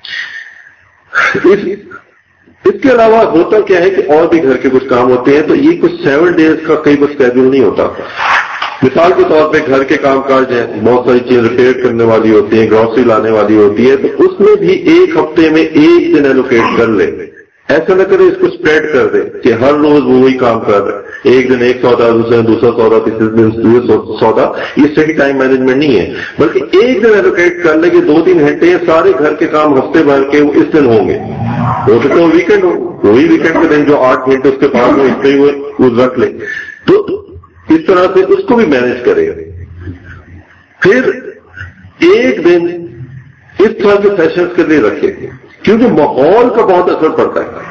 اس کے علاوہ ہوتا کیا ہے کہ اور بھی گھر کے کچھ کام ہوتے ہیں، تو یہ کچھ 7 ڈیز کا کئی بار اسکیڈول نہیں ہوتا. مثال کے طور پہ گھر کے کام کاج ہیں، بہت ساری چیزیں ریپیئر کرنے والی ہوتی ہیں، گروسری لانے والی ہوتی ہے، تو اس میں بھی ایک ہفتے میں ایک دن ایلوکیٹ کر لے. ایسا نہ کرے اس کو اسپریڈ کر دے کہ ہر روز وہی کام کر رہے، ایک دن ایک سودا، دوسرے دن دوسرا سودا، تیسرے دن دوسرا سودا. یہ صحیح ٹائم مینجمنٹ نہیں ہے، بلکہ ایک دن ایلوکیٹ کر لے کہ 2-3 گھنٹے سارے گھر کے کام ہفتے بھر کے اس دن ہوں گے. ہو سکتا ہے ویکینڈ ہو، وہی ویکینڈ کے دن جو 8 گھنٹے اس کے پاس میں اس لیے وہ رکھ لے. تو اس طرح سے اس کو بھی مینج کرے. پھر ایک دن اس طرح کے سیشنز کے لیے رکھے، کیونکہ ماحول کا بہت اثر پڑتا ہے.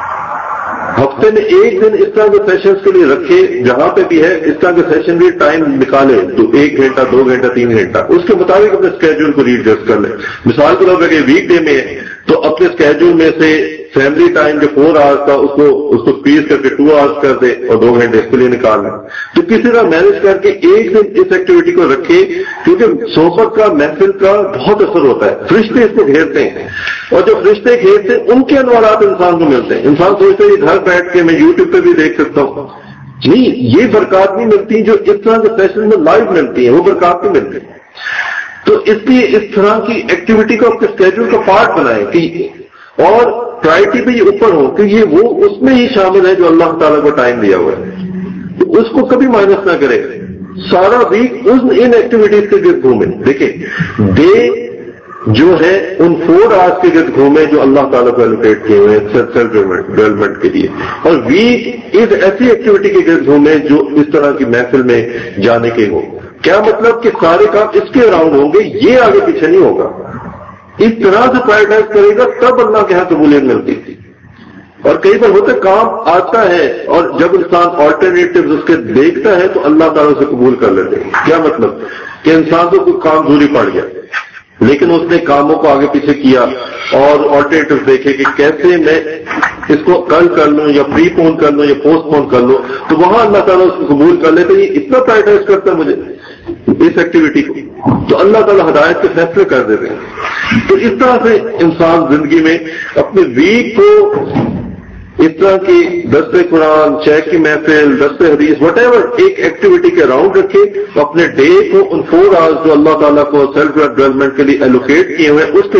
ہفتے میں ایک دن اس طرح کے سیشنز کے لیے رکھے، جہاں پہ بھی ہے اس طرح کے سیشن بھی ٹائم نکالے، تو 1 گھنٹہ 2 گھنٹہ 3 گھنٹہ اس کے مطابق اپنے اسکیڈول کو ریڈجسٹ کر لے. مثال کے طور پہ کہ ویک ڈے میں تو اپنے اسکیڈول میں سے فیملی ٹائم جو 4 آورس کا اس کو پیس کر کے 2 آورس کر دے اور 2 گھنٹے اس کے لیے نکال لیں. تو کسی طرح مینج کر کے ایک دن اس ایکٹیویٹی کو رکھے، کیونکہ صحبت کا محفل کا بہت اثر ہوتا ہے. فرشتے اس کو گھیرتے ہیں، اور جو فرشتے گھیرتے ہیں ان کے انوارات انسان کو ملتے ہیں. انسان سوچتے ہیں گھر بیٹھ کے میں یوٹیوب پہ بھی دیکھ سکتا ہوں. نہیں، یہ برکات نہیں ملتی جو اس طرح کے سیشن میں لائیو ملتی ہیں، وہ برکات نہیں ملتی. تو اس لیے اس طرح کی ایکٹیویٹی کو اپنے اسکیڈول کا پارٹ بنائیں کہ اور پرائرٹی پہ یہ اوپر ہو کہ یہ وہ اس میں ہی شامل ہے جو اللہ تعالیٰ کو ٹائم دیا ہوا ہے. تو اس کو کبھی مائنس نہ کرے. سارا ویک ان ایکٹیویٹیز کے گرد گھومے. دیکھیں، ڈے جو ہے ان 4 آورس کے گرد گھومے جو اللہ تعالیٰ کو ایلوکیٹ کیے ہوئے سیلف ڈیولپمنٹ کے لیے، اور ویک اس ایسی ایکٹیویٹی کے گرد گھومے جو اس طرح کی محفل میں جانے کے ہو. کیا مطلب کہ سارے کام اس کے اراؤنڈ ہوں گے، یہ آگے پیچھے نہیں ہوگا. اس طرح سے پرائرٹائز کرے گا تب اللہ کے ہاں قبولیت ملتی تھی. اور کئی بار ہوتا کام آتا ہے اور جب انسان آلٹرنیٹیوز اس کے دیکھتا ہے تو اللہ تعالیٰ سے قبول کر لیتے ہیں. کیا مطلب کہ انسان کو کوئی کام دوری پڑ گیا، لیکن اس نے کاموں کو آگے پیچھے کیا اور آلٹرنیٹیو دیکھے کہ کیسے میں اس کو کل کر لوں یا پری پون کر لوں یا پوسٹ پون کر لوں، تو وہاں اللہ تعالیٰ اس کو قبول کر لیتے. یہ اتنا پرائرٹائز کرتا ہے مجھے اس ایکٹیویٹی کو، تو اللہ تعالیٰ ہدایت کے فیصلے کر دیتے ہیں. تو اس طرح سے انسان زندگی میں اپنے ویک کو اس طرح کی درس قرآن، چیک کی محفل، درس حدیث، وٹ ایور ایک ایکٹیویٹی کے راؤنڈ رکھے. اپنے ڈے کو ان 4 آورس جو اللہ تعالیٰ کو سیلف ڈیولپمنٹ کے لیے ایلوکیٹ کیے ہوئے اس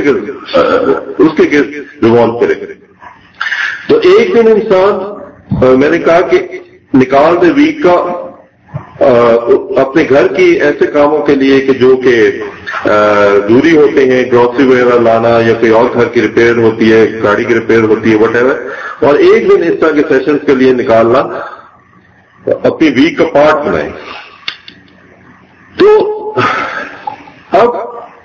کے گرد ریوالو کرے. تو ایک دن انسان میں نے کہا کہ نکال دے ویک کا اپنے گھر کی ایسے کاموں کے لیے کہ جو کہ دوری ہوتے ہیں، گروسری وغیرہ لانا یا کوئی اور گھر کی ریپیئر ہوتی ہے، گاڑی کی ریپیئر ہوتی ہے، وٹ ایور. اور ایک دن اس طرح کے سیشنز کے لیے نکالنا اپنی ویک کا پارٹ بنائیں. تو اب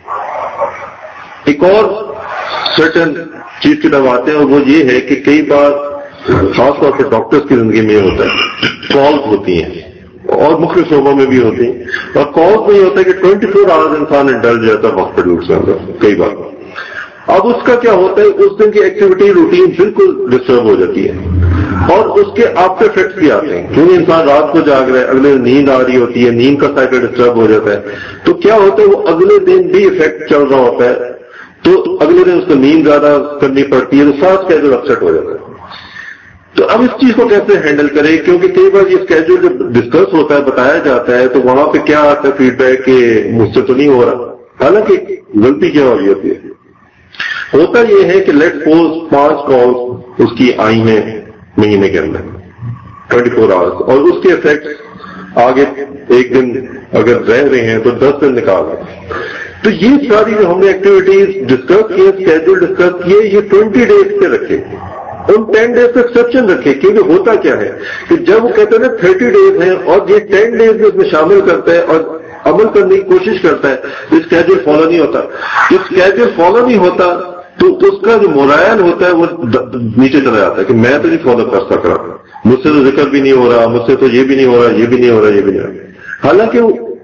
ایک اور سرٹن چیز کی طرف آتے ہیں، اور وہ یہ ہے کہ کئی بار خاص طور پر ڈاکٹرز کی زندگی میں یہ ہوتا ہے، کالز ہوتی ہیں اور مختلف شعبوں میں بھی ہوتی ہیں، اور کالز میں یہ ہوتا ہے کہ 24 آورز انسان انڈلج رہتا ہے ہاسپٹلس کے اندر کئی بار. اب اس کا کیا ہوتا ہے، اس دن کی ایکٹیویٹی روٹین بالکل ڈسٹرب ہو جاتی ہے اور اس کے آفٹر افیکٹس بھی آتے ہیں. کیونکہ انسان رات کو جاگ رہا ہے، اگلے دن نیند آ رہی ہوتی ہے، نیند کا سائیکل ڈسٹرب ہو جاتا ہے. تو کیا ہوتا ہے، وہ اگلے دن بھی افیکٹ چل رہا ہوتا ہے، تو اگلے دن اس کو نیند زیادہ کرنی پڑتی ہے، تو سارا اسکیڈول اپسیٹ ہو جاتا ہے. تو اب اس چیز کو کیسے ہینڈل کریں، کیونکہ کئی بار یہ اسکیڈول جب ڈسکس ہوتا ہے، بتایا جاتا ہے، تو وہاں پہ کیا آتا ہے فیڈ بیک کہ مجھ سے تو نہیں ہو رہا. حالانکہ غلطی کیا ہو رہی ہوتی ہے، ہوتا یہ ہے کہ لیٹ سپوز 5 کالز اس کی آئی ہیں مہینے کے اندر 24 آورس، اور اس کے افیکٹ آگے ایک دن اگر رہ رہے ہیں تو 10 دن نکال رہے ہیں. تو یہ ساری جو ہم نے ایکٹیویٹیز ڈسکس کیے، اسکیڈول ڈسکس کیے، یہ 20 days پہ رکھے، ان 10 days پہ ایکسیپشن رکھے. کیونکہ ہوتا کیا ہے کہ جب وہ کہتے ہیں نا 30 days ہیں اور یہ 10 days میں اس میں شامل کرتا ہے اور عمل کرنے کی کوشش کرتا ہے، اسکیڈول فالو نہیں ہوتا. اسکیڈول فالو نہیں ہوتا تو اس کا جو مورائل ہوتا ہے وہ نیچے چلا جاتا ہے کہ میں تو نہیں فالو کر سک رہا، مجھ سے تو ذکر بھی نہیں ہو رہا، مجھ سے تو یہ بھی نہیں ہو رہا، یہ بھی نہیں ہو رہا، یہ بھی نہیں ہو رہا. حالانکہ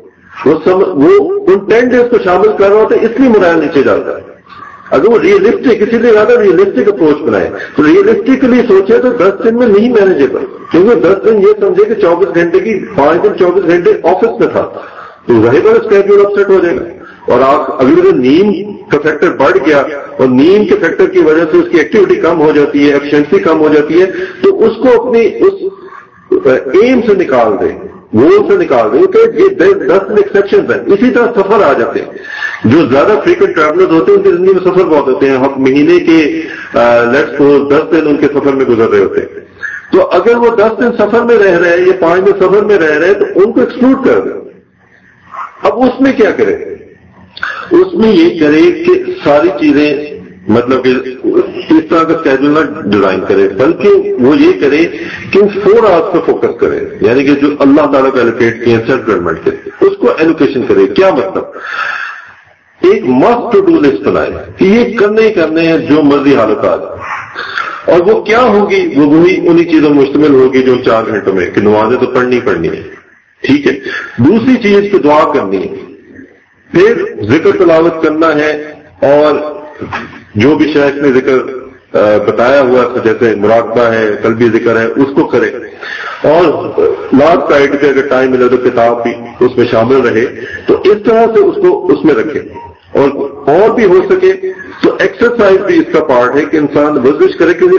وہ ان 10 days کو شامل کر رہا ہوتا ہے، اس لیے مورائل نیچے جاتا ہے. اگر وہ ریئلسٹک، اسی لیے زیادہ ریئلسٹک اپروچ بنائے تو ریئلسٹکلی سوچے تو 10 دن میں نہیں مینیجیبل. کیونکہ 10 دن یہ سمجھے کہ 24 گھنٹے کی 5 دن 24 گھنٹے آفس میں تھا تو وہی پر اسکیڈول اپسیٹ ہو جائے گا. اور آپ اگلے دن نیند کا فیکٹر بڑھ گیا اور نیند کے فیکٹر کی وجہ سے اس کی ایکٹیویٹی کم ہو جاتی ہے، ایفیشنسی کم ہو جاتی ہے، تو اس کو اپنی اس ایم سے نکال دیں، گول سے نکال دیں کہ یہ 10 ایکسیپشن ہیں. اسی طرح سفر آ جاتے ہیں، جو زیادہ فریکوینٹ ٹریولرز ہوتے ہیں ان کی زندگی میں سفر بہت ہوتے ہیں. ہم مہینے کے لیٹس سپوز 10 دن ان کے سفر میں گزر رہے ہوتے ہیں. تو اگر وہ 10 دن سفر میں رہ رہے ہیں یا 5 دن سفر میں رہ رہے ہیں تو ان کو ایکسکلوڈ کر دیں. اب اس میں کیا کریں؟ اس میں یہ کرے کہ ساری چیزیں مطلب کہ اس طرح کا اسکیڈول نہ ڈیزائن کرے، بلکہ وہ یہ کرے کہ 4 hours پہ فوکس کرے، یعنی کہ جو اللہ تعالیٰ کو ایلوکیٹ کیے ہیں سیلف گورنمنٹ کے، اس کو ایلوکیشن کرے. کیا مطلب؟ ایک مسٹ ٹو ڈو لسٹ بنائے کہ یہ کرنے ہیں جو مرضی حالت آ جائے. اور وہ کیا ہوگی؟ وہ وہی انہی چیزوں میں مشتمل ہوگی جو 4 گھنٹوں میں، کہ نمازیں تو پڑھنی ہے، ٹھیک ہے. دوسری چیز کی دعا کرنی ہے، پھر ذکر تلاوت کرنا ہے، اور جو بھی شیخ نے ذکر بتایا ہوا جیسے مراقبہ ہے، قلبی ذکر ہے، اس کو کرے. اور لاسٹ سائڈ پہ اگر ٹائم ملے تو کتاب بھی اس میں شامل رہے. تو اس طرح سے اس کو اس میں رکھے. اور بھی ہو سکے تو ایکسرسائز بھی اس کا پارٹ ہے کہ انسان ورزش کرے کہ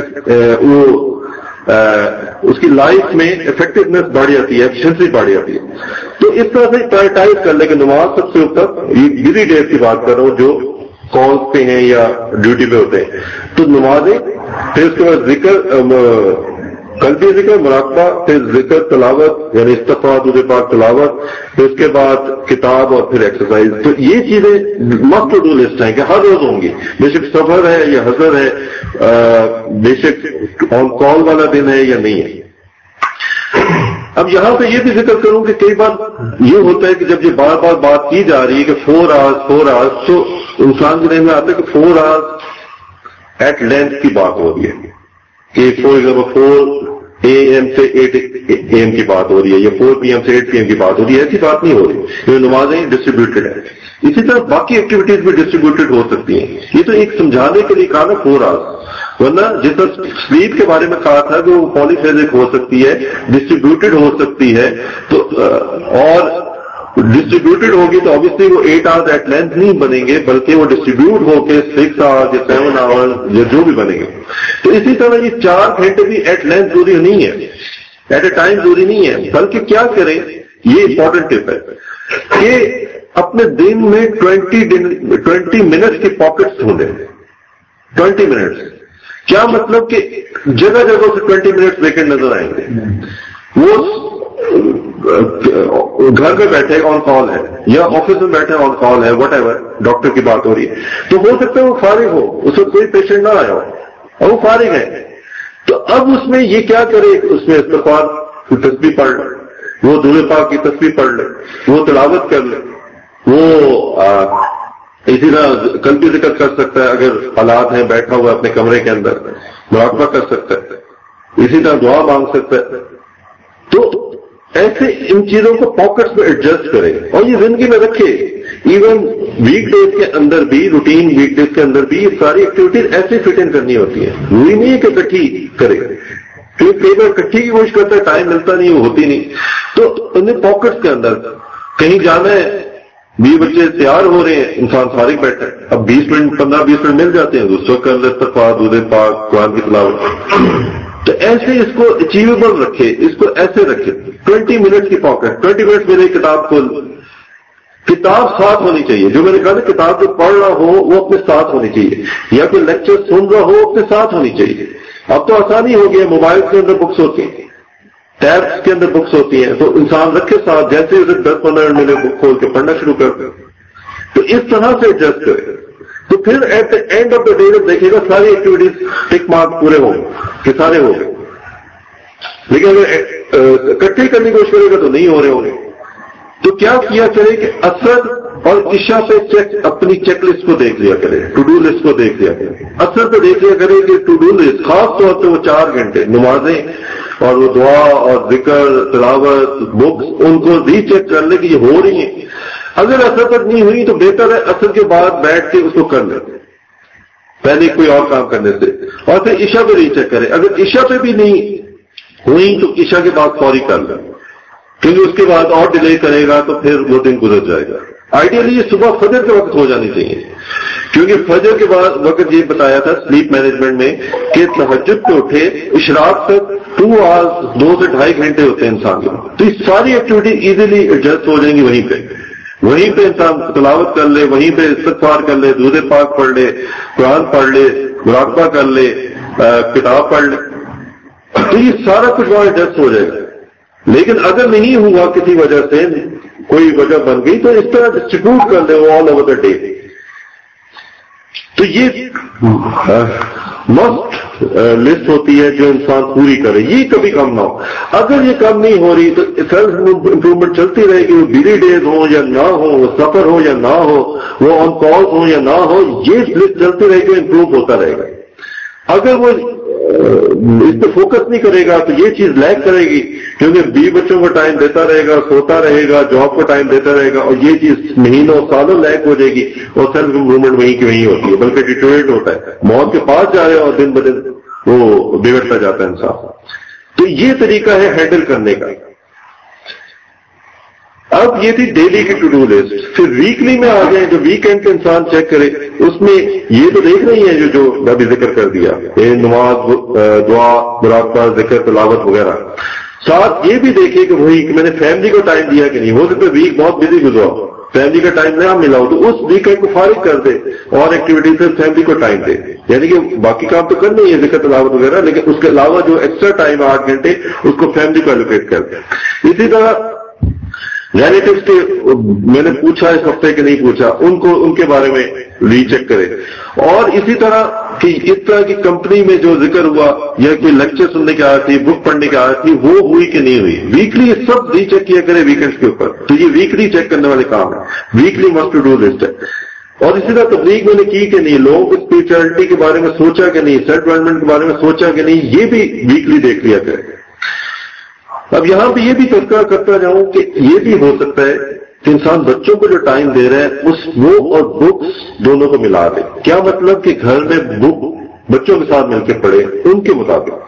اس کی لائف میں افیکٹونیس بڑھ جاتی ہے، ایفیشنسی بڑھ جاتی ہے. تو اس طرح سے پرائرٹائز کر لے کہ نماز سب سے اوپر، یہ بزی ڈیز کی بات کر رہا ہوں جو کال پہ ہیں یا ڈیوٹی پہ ہوتے ہیں، تو نمازیں، پھر اس کے بعد ذکر، قلبی ذکر، مراقبہ، پھر ذکر تلاوت یعنی استغفار، درود پاک، تلاوت، پھر اس کے بعد کتاب، اور پھر ایکسرسائز. تو یہ چیزیں مسٹ ٹو ڈو لسٹ ہیں کہ ہر روز ہوں گی، بے شک سفر ہے یا حضر ہے، بے شک آن کال والا دن ہے یا نہیں ہے. اب یہاں پہ یہ بھی ذکر کروں کہ کئی بار یہ ہوتا ہے کہ جب یہ بار بار بات کی جا رہی ہے کہ 4 hours، تو انسان کے ذہن میں آتا ہے کہ 4 hours ایٹ لینتھ کی بات ہو رہی ہے، کہ فور ایگزامپل 4 AM سے 8 AM کی بات ہو رہی ہے، یا 4 PM سے 8 PM کی بات ہو رہی ہے. ایسی بات نہیں ہو رہی، یہ نمازیں ڈسٹریبیوٹیڈ ہیں. اسی طرح باقی ایکٹیویٹیز بھی ڈسٹریبیوٹیڈ ہو سکتی ہیں. یہ تو ایک سمجھانے کے لیے کہا نا 4 hours، ورنہ جس طرح سلیپ کے بارے میں کہا تھا کہ وہ پالی فیزک ہو سکتی ہے، ڈسٹریبیوٹیڈ ہو سکتی ہے. تو اور ڈسٹریبیوٹیڈ ہوگی تو obviously وہ 8 hours ایٹ لینتھ نہیں بنیں گے، بلکہ وہ ڈسٹریبیوٹ ہو کے 6 hours یا 7 hours یا جو بھی بنیں گے. تو اسی طرح یہ 4 گھنٹے بھی ایٹ لینتھ ضروری نہیں ہے، ایٹ اے ٹائم ضروری نہیں ہے، بلکہ کیا کریں، یہ امپورٹنٹ ٹپ ہے کہ اپنے دن میں 20 منٹس کی پاکٹس ڈھونڈیں. 20 منٹس کیا مطلب کہ جگہ جگہ سے 20 منٹس ویکینڈ نظر آئیں گے. وہ گھر میں بیٹھے آن کال ہے یا آفس میں بیٹھے آن کال ہے، وٹ ایور، ڈاکٹر کی بات ہو رہی ہے، تو ہو سکتا ہے وہ فارغ ہو، اس وقت کوئی پیشنٹ نہ آیا ہو اور وہ فارغ ہے. تو اب اس میں یہ کیا کرے، اس میں استغفار کی تسبیح پڑھ لے، وہ درود پاک کی تسبیح پڑھ لے، وہ تلاوت کر لے، وہ اسی طرح قلبی ذکر کر سکتا ہے، اگر حالات ہیں بیٹھا ہوا اپنے کمرے کے اندر مراقبہ کر سکتا ہے، اسی طرح دعا مانگ سکتا ہے. تو ایسے ان چیزوں کو پاکٹس میں ایڈجسٹ کرے اور یہ زندگی میں رکھے. ایون ویک ڈیز کے اندر بھی، روٹین ویک ڈیز کے اندر بھی یہ ساری ایکٹیویٹیز ایسے فٹ ان کرنی ہوتی ہیں. وہی نہیں ہے کہ اکٹھی کرے، کیونکہ کئی بار اکٹھی کی کوشش کرتا ہے، ٹائم ملتا نہیں، وہ ہوتی نہیں. تو انہیں پاکٹس کے اندر کہیں جانا ہے، 20 بچے تیار ہو رہے ہیں، انسان فارغ بیٹھا ہے، اب 20 منٹ 15-20 منٹ مل جاتے ہیں، اس وقت کر لے استغفار، درود پاک، قرآن کی تلاوت. تو ایسے اس کو اچیویبل رکھے، اس کو ایسے رکھے. 20 منٹ کی پاکٹ، 20 منٹ میرے کتاب کھول، کتاب ساتھ ہونی چاہیے. جو میں نے کہا نا کتاب جو پڑھ رہا ہو وہ اپنے ساتھ ہونی چاہیے، یا کوئی لیکچر سن رہا ہو اپنے ساتھ ہونی چاہیے. اب تو آسانی ہو گئی ہے، موبائل کے اندر بکس ہوتی ہیں، ٹیبس کے اندر بکس ہوتی ہیں، تو انسان رکھے ساتھ، جیسے اسے 10-15 منٹ ملے بک کھول کے پڑھنا شروع کر دیں. تو اس طرح سے ایڈجسٹ کرے تو پھر at the end of the day جب دیکھے گا ساری ایکٹیویٹیز ٹک مارک پورے ہوں گے کہ سارے ہو گئے. لیکن اگر اکٹھے کرنے کی کوشش کرے گا تو نہیں ہو رہے ہوں گے. تو کیا کیا کرے کہ اثر اور عشاء پہ اپنی چیک لسٹ کو دیکھ لیا کرے, ٹو ڈو لسٹ کو دیکھ لیا کرے. اثر پہ دیکھ لیا کرے کہ ٹو ڈو لسٹ خاص طور پہ وہ 4 گھنٹے نمازیں اور وہ دعا اور ذکر تلاوت بکس ان کو ری چیک کر لے کہ یہ ہو رہی ہیں. اگر اثر تک نہیں ہوئی تو بہتر ہے اثر کے بعد بیٹھ کے اس کو کر لیں پہلے کوئی اور کام کرنے سے, اور پھر عشاء پہ ری چیک کرے. اگر عشاء پہ بھی نہیں ہوئی تو عشاء کے بعد فوری کر لیں, کیونکہ اس کے بعد اور ڈیلے کرے گا تو پھر وہ دن گزر جائے گا. آئیڈیلی یہ صبح فجر کے وقت ہو جانی چاہیے, کیونکہ فجر کے بعد وقت یہ بتایا تھا سلیپ مینجمنٹ میں کہ تہجد پہ اٹھے اشراق تک 2 آورز 2 سے 2.5 گھنٹے ہوتے ہیں انسان کے. تو یہ ساری ایکٹیویٹی ایزیلی ایڈجسٹ ہو جائیں گی وہیں پہ انسان تلاوت کر لے, وہیں پہ استغفار کر لے, درود پاک پڑھ لے, قرآن پڑھ لے, مراقبہ کر لے, کتاب پڑھ لے, تو یہ سارا کچھ وہاں ایڈجسٹ ہو جائے گا. لیکن اگر نہیں ہوا کسی وجہ سے کوئی وجہ بن گئی تو اس طرح ڈسٹریبیوٹ کر دیں آل اوور دا ڈے. تو یہ مسٹ لسٹ ہوتی ہے جو انسان پوری کرے, یہ کبھی کم نہ ہو. اگر یہ کم نہیں ہو رہی تو سیلف امپروومنٹ چلتی رہے گی, وہ بزی ڈیز ہوں یا نہ ہو, وہ سفر ہو یا نہ ہو, وہ آن کال ہو یا نہ ہو, یہ لسٹ چلتی رہے گی, امپروو ہوتا رہے گا. اگر وہ اس پہ فوکس نہیں کرے گا تو یہ چیز لیک کرے گی, کیونکہ بیوی بچوں کو ٹائم دیتا رہے گا, سوتا رہے گا, جاب کو ٹائم دیتا رہے گا, اور یہ چیز مہینوں سالوں لیک ہو جائے گی, اور سیلف امپروومنٹ وہیں کی وہیں ہوتی ہے, بلکہ ڈیٹوریٹ ہوتا ہے, موت کے پاس جا رہے ہیں اور دن بدن وہ بگڑتا جاتا ہے انسان. تو یہ طریقہ ہے ہینڈل کرنے کا. اب یہ تھی ڈیلی کی ٹو ڈو لسٹ. پھر ویکلی میں آ جائیں, جو ویکینڈ کا انسان چیک کرے, اس میں یہ تو دیکھ نہیں ہے جو ابھی ذکر کر دیا, نماز, دعا, مراقبہ, ذکر, تلاوت وغیرہ. ساتھ یہ بھی دیکھے کہ وہی کہ میں نے فیملی کو ٹائم دیا کہ نہیں. ہو سکتا ہے ویک بہت بزی گزرا, فیملی کا ٹائم نہ ملا ہو, تو اس ویکینڈ کو فارغ کر دے اور ایکٹیویٹی سے فیملی کو ٹائم دے. یعنی کہ باقی کام تو کرنا ہی ہے, ذکر تلاوت وغیرہ, لیکن اس کے علاوہ جو ایکسٹرا ٹائم ہے 8 گھنٹے اس کو فیملی کو ایلوکیٹ کر دے. اسی طرح ریلیٹیوز کے میں نے پوچھا اس ہفتے کہ نہیں پوچھا, ان کے بارے میں ری چیک کرے. اور اسی طرح کہ اس طرح کی کمپنی میں جو ذکر ہوا یا کوئی لیکچر سننے کی عادت تھی, بک پڑھنے کی عادت تھی, وہ ہوئی کہ نہیں ہوئی. ویکلی یہ سب ری چیک کیا کرے ویکینڈ کے اوپر. تو یہ ویکلی چیک کرنے والے کام ہے, weekly must to do list ہے. اور اسی طرح تبلیغ میں نے کی کہ نہیں, لوگوں کو اسپرچولیٹی کے بارے میں سوچا کہ نہیں, سیلف ڈیولپمنٹ کے بارے میں سوچا کہ نہیں, یہ بھی ویکلی دیکھ لیا کرے. اب یہاں پہ یہ بھی تذکرہ کرتا جاؤں کہ یہ بھی ہو سکتا ہے کہ انسان بچوں کو جو ٹائم دے رہا ہے اس وہ اور بکس دونوں کو ملا دے. کیا مطلب کہ گھر میں بک بچوں کے ساتھ مل کے پڑھے ان کے مطابق.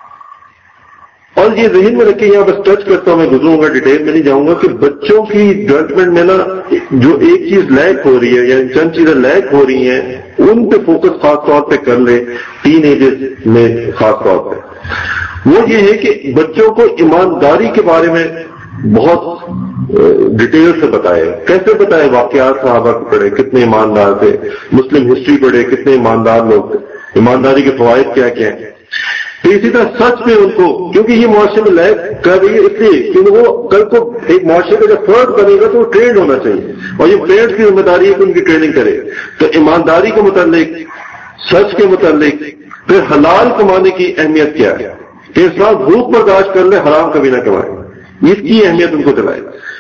اور یہ ذہن میں رکھے, یہاں بس ٹچ کرتا ہوں, میں گزروں گا, ڈیٹیل میں نہیں جاؤں گا, کہ بچوں کی ڈیولپمنٹ میں نا جو ایک چیز لیک ہو رہی ہے یا چند چیزیں لیک ہو رہی ہیں ان پہ فوکس خاص طور پہ کر لے. ٹین ایجز میں خاص طور پہ وہ یہ ہے کہ بچوں کو ایمانداری کے بارے میں بہت ڈیٹیل سے بتائے. کیسے بتائے؟ واقعات صحابہ کو پڑھے, کتنے ایماندار تھے, مسلم ہسٹری پڑھے, کتنے ایماندار لوگ تھے, ایمانداری کے فوائد کیا کیا ہیں. تو اسی طرح سچ میں ان کو, کیونکہ یہ معاشرے میں لیک کر رہی ہے اس لیے کیونکہ وہ کل کو ایک معاشرے کا جب فرد بنے گا تو وہ ٹرینڈ ہونا چاہیے, اور یہ پیرنٹس کی ذمہ داری ہے کہ ان کی ٹریننگ کرے. تو ایمانداری کے متعلق, سچ کے متعلق, پھر حلال کمانے کی اہمیت کیا ہے کہ انسان بھوک برداشت کر لے, حرام کبھی نہ کمائے, اس کی اہمیت ان کو دلائے.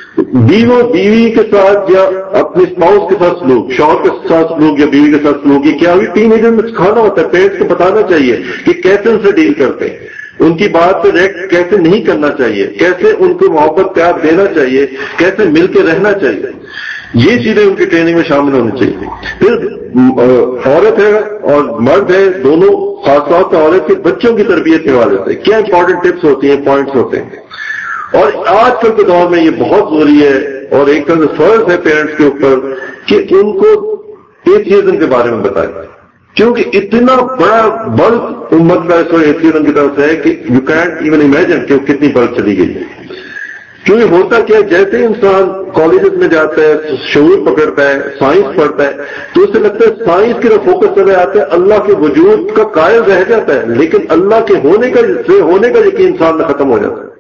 بیوی کے ساتھ یا اپنے اسپاؤس کے ساتھ سلوک, شوہر کے ساتھ سلوک یا بیوی کے ساتھ سلوک, یہ کیا ہوئی ٹین ایجر میں سکھانا ہوتا ہے. پیرنٹس کو بتانا چاہیے کہ کیسے ان سے ڈیل کرتے ہیں, ان کی بات پہ ریئیکٹ کیسے نہیں کرنا چاہیے, کیسے ان کو محبت پیار دینا چاہیے, کیسے مل کے رہنا چاہیے. یہ چیزیں ان کی ٹریننگ میں شامل ہونی چاہیے. پھر عورت ہے اور مرد ہے دونوں, خاص طور پہ عورت کے بچوں کی تربیت کے حوالے سے کیا امپورٹنٹ ٹپس ہوتی ہیں, پوائنٹس ہوتے ہیں. اور آج کل کے دور میں یہ بہت ضروری ہے اور ایک طرح سے فرض ہے پیرنٹس کے اوپر کہ ان کو ایتھیزم کے بارے میں بتائیں, کیونکہ اتنا بڑا بلک امت کا ایتھیزم کی طرف سے ہے کہ یو کینٹ ایون امیجن کہ کتنی بلک چلی گئی. کیونکہ ہوتا کیا, جیسے انسان کالجز میں جاتا ہے, شعور پکڑتا ہے, سائنس پڑھتا ہے, تو اسے لگتا ہے سائنس کی طرف فوکس چلے آتا ہے, اللہ کے وجود کا قائل رہ جاتا ہے, لیکن اللہ کے ہونے کا یقین انسان میں ختم ہو جاتا ہے.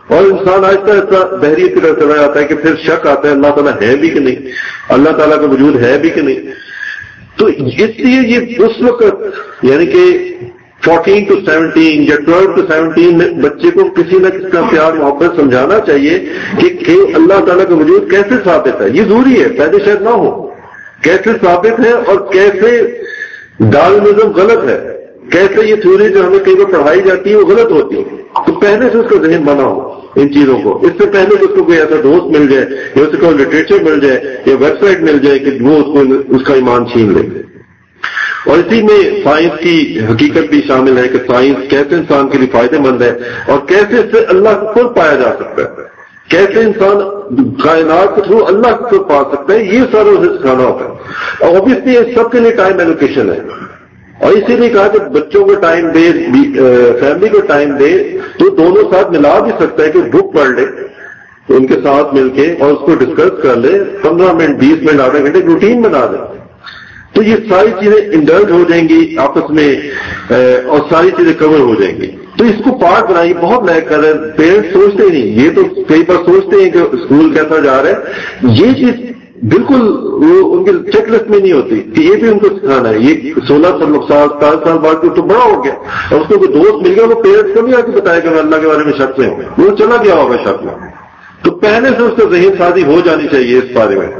اور انسان آہستہ آہستہ بحریت کی طرف چلا جاتا ہے کہ پھر شک آتا ہے اللہ تعالیٰ ہے بھی کہ نہیں، اللہ تعالیٰ کا وجود ہے بھی کہ نہیں. تو اس لیے یہ اس وقت یعنی کہ 14 to 17 یا 12 to 17 بچے کو کسی نہ کسی کا پیار محبت سمجھانا چاہیے کہ اللہ تعالیٰ کا وجود کیسے ثابت ہے. یہ ضروری ہے، پہلے شاید نہ ہو کیسے ثابت ہے اور کیسے ڈارونزم غلط ہے، کیسے یہ تھیوری جو ہمیں کئی بار پڑھائی جاتی ہے وہ غلط ہوتی ہے. تو پہلے سے اس کا ذہن بنا ہو ان چیزوں کو، اس سے پہلے کہ اس کو کوئی ایسا دوست مل جائے یا اس کو لٹریچر مل جائے یا ویب سائٹ مل جائے کہ وہ اس کا ایمان چھین لے. اور اسی میں سائنس کی حقیقت بھی شامل ہے کہ سائنس کیسے انسان کے لیے فائدہ مند ہے اور کیسے اس سے اللہ کو خود پایا جا سکتا ہے، کیسے انسان کائنات کے تھرو اللہ کو خود پا سکتا ہے. یہ سارا اسے سکھانا ہوتا ہے. اور اوبیسلی اس سب کے لیے ٹائم ایلوکیشن ہے. اور اسی لیے کہا کہ بچوں کو ٹائم دے، فیملی کو ٹائم دے، تو دونوں ساتھ ملا بھی سکتا ہے کہ بک پڑھ لے ان کے ساتھ مل کے اور اس کو ڈسکس کر لے، 15 منٹ 20 منٹ آدھا گھنٹے روٹین بنا دے. تو یہ ساری چیزیں انڈلج ہو جائیں گی آپس میں اور ساری چیزیں کور ہو جائیں گی. تو اس کو پارٹ بنائیے، بہت لائک کر رہے ہیں. پیرنٹس سوچتے ہی نہیں، یہ تو کئی بار سوچتے ہیں کہ اسکول کیسا جا رہا ہے. یہ چیز بالکل وہ ان کے چیک لسٹ میں نہیں ہوتی کہ یہ بھی ان کو سکھانا ہے. یہ 16 سال 17 سال بعد تو بڑا ہو گیا اور اس کو کوئی دوست مل گیا، وہ پیرنٹس کو نہیں آ کے بتایا کہ میں اللہ کے بارے میں شک سے ہوں، وہ چلا گیا ہوگا شک میں. تو پہلے سے اس کا ذہن سازی ہو جانی چاہیے اس بارے میں.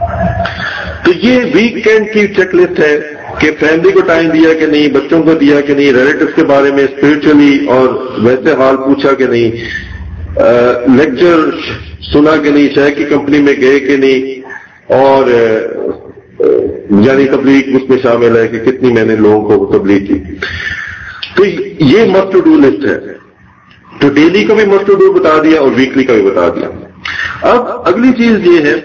تو یہ ویکینڈ کی چیک لسٹ ہے کہ فیملی کو ٹائم دیا کہ نہیں، بچوں کو دیا کہ نہیں، ریلیٹیوز کے بارے میں اسپرچولی اور ویسے حال پوچھا کہ نہیں، لیکچر سنا کہ نہیں، شہر کی کمپنی میں گئے کہ نہیں، اور یعنی تبلیغ اس میں شامل ہے کہ کتنی میں نے لوگوں کو تبلیغ کی. تو یہ مسٹ ٹو ڈو لسٹ ہے. تو ڈیلی کا بھی مسٹ ٹو ڈو بتا دیا اور ویکلی کا بھی بتا دیا. اب اگلی چیز یہ ہے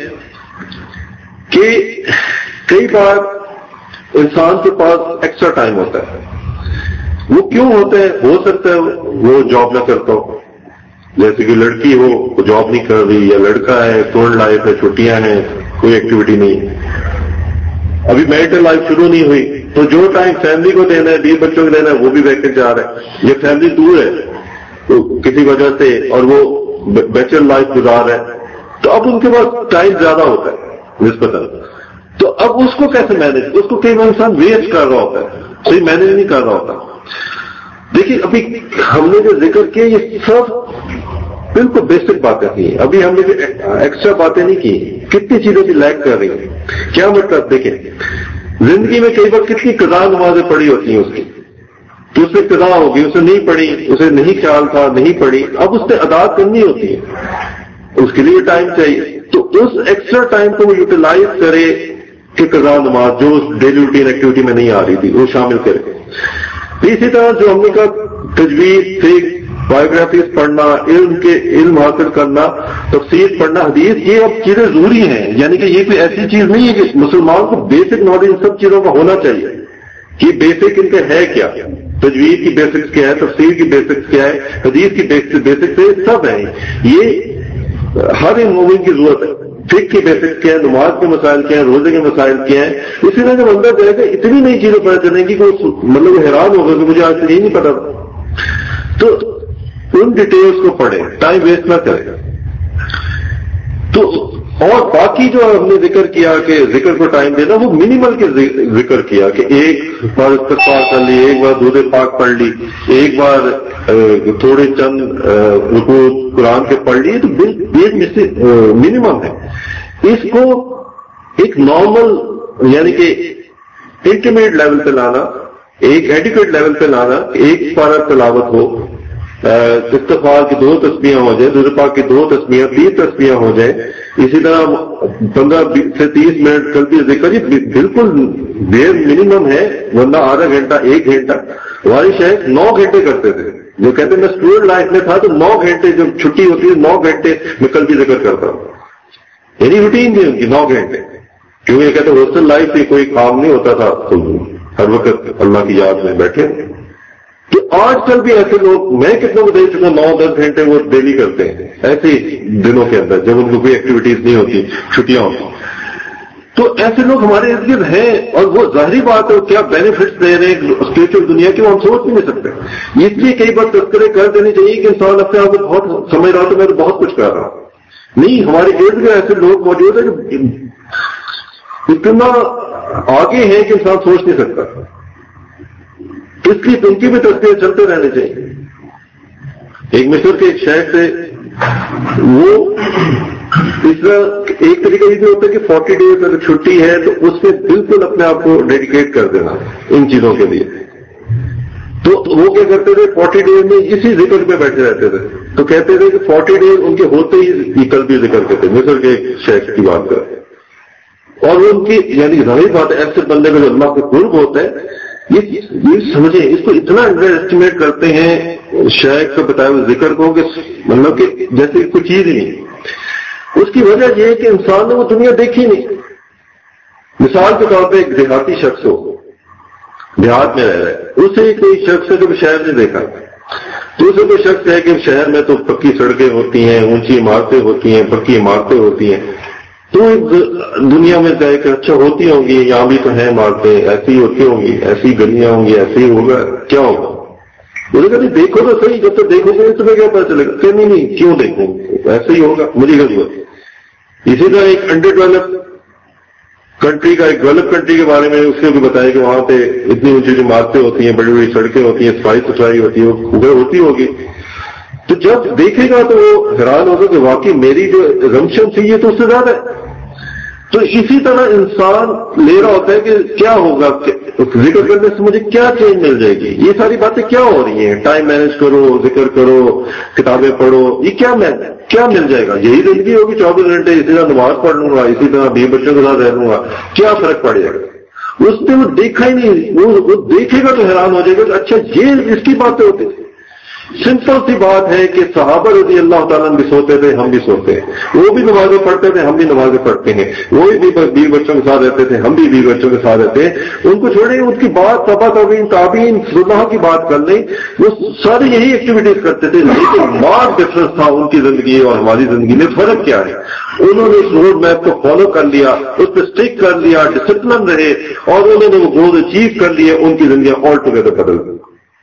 کہ کئی بار انسان کے پاس ایکسٹرا ٹائم ہوتا ہے. وہ کیوں ہوتا ہے؟ ہو سکتا ہے وہ جاب نہ کرتا ہو، جیسے کہ لڑکی ہو وہ جاب نہیں کر رہی، یا لڑکا ہے اسٹوڈنٹ لائف ہے، چھٹیاں ہیں، کوئی ایکٹیویٹی نہیں، ابھی میرٹل لائف شروع نہیں ہوئی. تو جو ٹائم فیملی کو دینا ہے، 20 بچوں کو دینا ہے، وہ بھی ویکینٹ جا رہا ہے. یہ فیملی دور ہے تو کسی وجہ سے اور وہ بیچلر لائف گزار ہے، تو اب ان کے پاس ٹائم زیادہ ہوتا ہے نسبتاً. تو اب اس کو کیسے مینج؟ اس کو کئی بار انسان ویسٹ کر رہا ہوتا ہے، صحیح مینج نہیں کر رہا ہوتا. دیکھیے ابھی ہم نے جو ذکر کیا یہ سب بالکل بیسک باتیں تھیں. ابھی ہم نے جو ایکسٹرا باتیں نہیں کی، کتنی چیزیں بھی لیک کر رہی ہیں. کیا مطلب؟ دیکھیں زندگی میں کئی بار کتنی قضا نمازیں پڑھی ہوتی ہیں اس کی، کہ اس سے قضا ہوگی، اسے نہیں پڑھی، اسے نہیں خیال تھا، نہیں پڑھی، اب اس نے ادا کرنی ہوتی ہے، اس کے لیے ٹائم چاہیے. تو اس ایکسٹرا ٹائم کو وہ یوٹیلائز کرے کہ قضا نماز جو ڈیلی روٹین ایکٹیویٹی میں نہیں آ رہی تھی وہ شامل کرے. اسی طرح جو ہم نے کہا تجوید، فقہ، بایوگرافیز پڑھنا، علم حاصل کرنا، تفسیر پڑھنا، حدیث، یہ اب چیزیں ضروری ہیں. یعنی کہ یہ کوئی ایسی چیز نہیں ہے کہ مسلمان کو بیسک نالج ان سب چیزوں کا ہونا چاہیے کہ بیسک ان کا ہے کیا. تجوید کی بیسکس کیا ہے، تفسیر کی بیسکس کیا ہے، حدیث کی بیسکس سب ہیں. یہ ہر مومن کی ضرورت ہے. فقہ کی بیسکس کیا ہے، نماز کے مسائل کیا ہیں، روزے کے مسائل کیا ہیں. اسی طرح جب اندر جائے گا اتنی نئی چیزیں پتہ چلیں گی کہ مطلب حیران ہوگا کہ مجھے آج سے یہ نہیں پتا. تو ان ڈیٹیلز کو پڑھیں، ٹائم ویسٹ نہ کریں. تو اور باقی جو ہم نے ذکر کیا کہ ذکر کو ٹائم دینا، وہ منیمل کے ذکر کیا کہ ایک بار استغفار کر لی، ایک بار درود پاک پڑھ لی، ایک بار تھوڑے چند رکوع قرآن کے پڑھ لیے، تو منیمم ہے. اس کو ایک نارمل یعنی کہ انٹیمیٹ لیول پہ لانا، ایک ایڈیکویٹ لیول پہ لانا، ایک پارہ تلاوت ہو، استغفار کی 2 تسبیحیں ہو جائیں، درود پاک کی 2 تسبیحیں، 30 تسبیحیں ہو جائیں. اسی طرح 15 سے 30 منٹ قلبی ذکر، یہ بالکل دیر منیمم ہے، ورنہ آدھا گھنٹہ 1 گھنٹہ. ہماری شاید 9 گھنٹے کرتے تھے، جو کہتے ہیں میں اسٹوڈنٹ لائف میں تھا تو 9 گھنٹے جب چھٹی ہوتی ہے 9 گھنٹے میں قلبی ذکر کرتا ہوں. یعنی روٹین تھی ان کی 9 گھنٹے، کیونکہ یہ کہتے ہیں ہاسٹل لائف میں کوئی کام نہیں ہوتا تھا تو ہر وقت اللہ کی یاد میں بیٹھے. تو آج کل بھی ایسے لوگ، میں کتنا کو دیکھ چکا، 9-10 گھنٹے وہ ڈیلی کرتے ہیں ایسے ہی دنوں کے اندر جب ان کو کوئی ایکٹیویٹیز نہیں ہوتی، چھٹیاں ہوتی. تو ایسے لوگ ہمارے ارد گرد ہیں، اور وہ ظاہری بات ہے کیا بینیفٹس دے رہے ہیں اسپرچل دنیا کے، وہ ہم سوچ بھی نہیں سکتے۔ اس لیے کئی بار تذکرے کر دینے چاہیے کہ انسان اپنے آپ کو بہت سمجھ رہا تو میں تو بہت کچھ کر رہا ہوں، نہیں، ہمارے ارد گرد ایسے لوگ موجود ہیں کہ اتنا آگے ہیں کہ انسان سوچ نہیں سکتا، اس لیے ان کی بھی تذکرے چلتے رہنے چاہیے۔ ایک مصر کے ایک شیخ تھے، وہ اس طرح ایک طریقہ یہ بھی ہوتا ہے کہ 40 ڈیز اگر چھٹی ہے تو اس میں بالکل اپنے آپ کو ڈیڈیکیٹ کر دینا ان چیزوں کے لیے۔ تو وہ کیا کرتے تھے 40 ڈیز میں اسی ذکر پہ بیٹھے رہتے تھے، تو کہتے تھے کہ 40 ڈیز ان کے ہوتے ہی کل بھی ذکر کرتے، مصر کے ایک شیخ کی بات کرتے، اور ان کی یعنی ظاہر بات ہے ایسے بندے میں جو اللہ کو قرب ہوتا ہے، یہ سمجھیں اس کو اتنا انڈر ایسٹیمیٹ کرتے ہیں شیخ کا بتایا ہوئے ذکر کو کہ مطلب کہ جیسے کوئی چیز ہی نہیں۔ اس کی وجہ یہ ہے کہ انسان نے وہ دنیا دیکھی نہیں۔ مثال کے طور پہ ایک دیہاتی شخص ہو، دیہات میں رہ رہا ہے، اسے کوئی شخص ہے جو شہر نہیں دیکھا، تو اسے کوئی شخص ہے کہ شہر میں تو پکی سڑکیں ہوتی ہیں، اونچی عمارتیں ہوتی ہیں، پکی عمارتیں ہوتی ہیں، تو دنیا میں کہے کہ اچھا ہوتی ہوں گی، یہاں بھی تو ہیں عمارتیں، ایسی ہوتی ہوں گی، ایسی گلیاں ہوں گی، ایسے ہی ہوگا، کیا ہوگا؟ مجھے کہتے دیکھو تو صحیح، جب تک دیکھو گے تمہیں کیا پتا چلے گا کہ نہیں کیوں دیکھوں، ایسے ہی ہوگا، مجھے کیا ضرورت۔ اسی طرح ایک انڈر ڈیولپ کنٹری کا، ایک ڈیولپ کنٹری کے بارے میں اس نے بھی بتایا کہ وہاں پہ اتنی اونچی عمارتیں ہوتی ہیں، بڑی بڑی سڑکیں ہوتی ہیں، صفائی ستھرائی ہوتی ہے، وہ ہوتی ہوگی، تو جب دیکھے گا تو وہ حیران ہوگا کہ واقعی میری جو رمشن تھی یہ تو اس سے زیادہ ہے۔ تو اسی طرح انسان لے رہا ہوتا ہے کہ کیا ہوگا، ذکر کرنے سے مجھے کیا چینج مل جائے گی، یہ ساری باتیں کیا ہو رہی ہیں، ٹائم مینج کرو، ذکر کرو، کتابیں پڑھو، یہ کیا مل جائے گا، یہی زندگی ہوگی 24 گھنٹے، اسی طرح نماز پڑھ لوں گا، اسی طرح بیوی بچوں کے ساتھ رہ لوں گا، کیا فرق پڑ جائے گا۔ اس نے وہ دیکھا ہی نہیں، وہ دیکھے گا تو حیران ہو جائے گا کہ اچھا یہ اس کی باتیں ہوتی تھی۔ سمپل سی بات ہے کہ صحابہ رضی اللہ تعالیٰ بھی سوتے تھے، ہم بھی سوتے ہیں، وہ بھی نمازیں پڑھتے تھے، ہم بھی نمازیں پڑھتے ہیں، وہی بھی بیوی بچوں کے ساتھ رہتے تھے، ہم بھی بیوی بچوں کے ساتھ رہتے ہیں، ان کو چھوڑیں، ان کی بات تابعین صلح کی بات کر لیں، وہ ساری یہی ایکٹیویٹیز کرتے تھے، لیکن مارک ڈفرنس تھا ان کی زندگی اور ہماری زندگی میں۔ فرق کیا ہے؟ انہوں نے اس روڈ میپ کو فالو کر لیا، اس پہ اسٹک کر لیا، ڈسپلن رہے، اور انہوں نے وہ گولز اچیو کر لیے، ان کی زندگیاں آل ٹوگیدر بدل گئی۔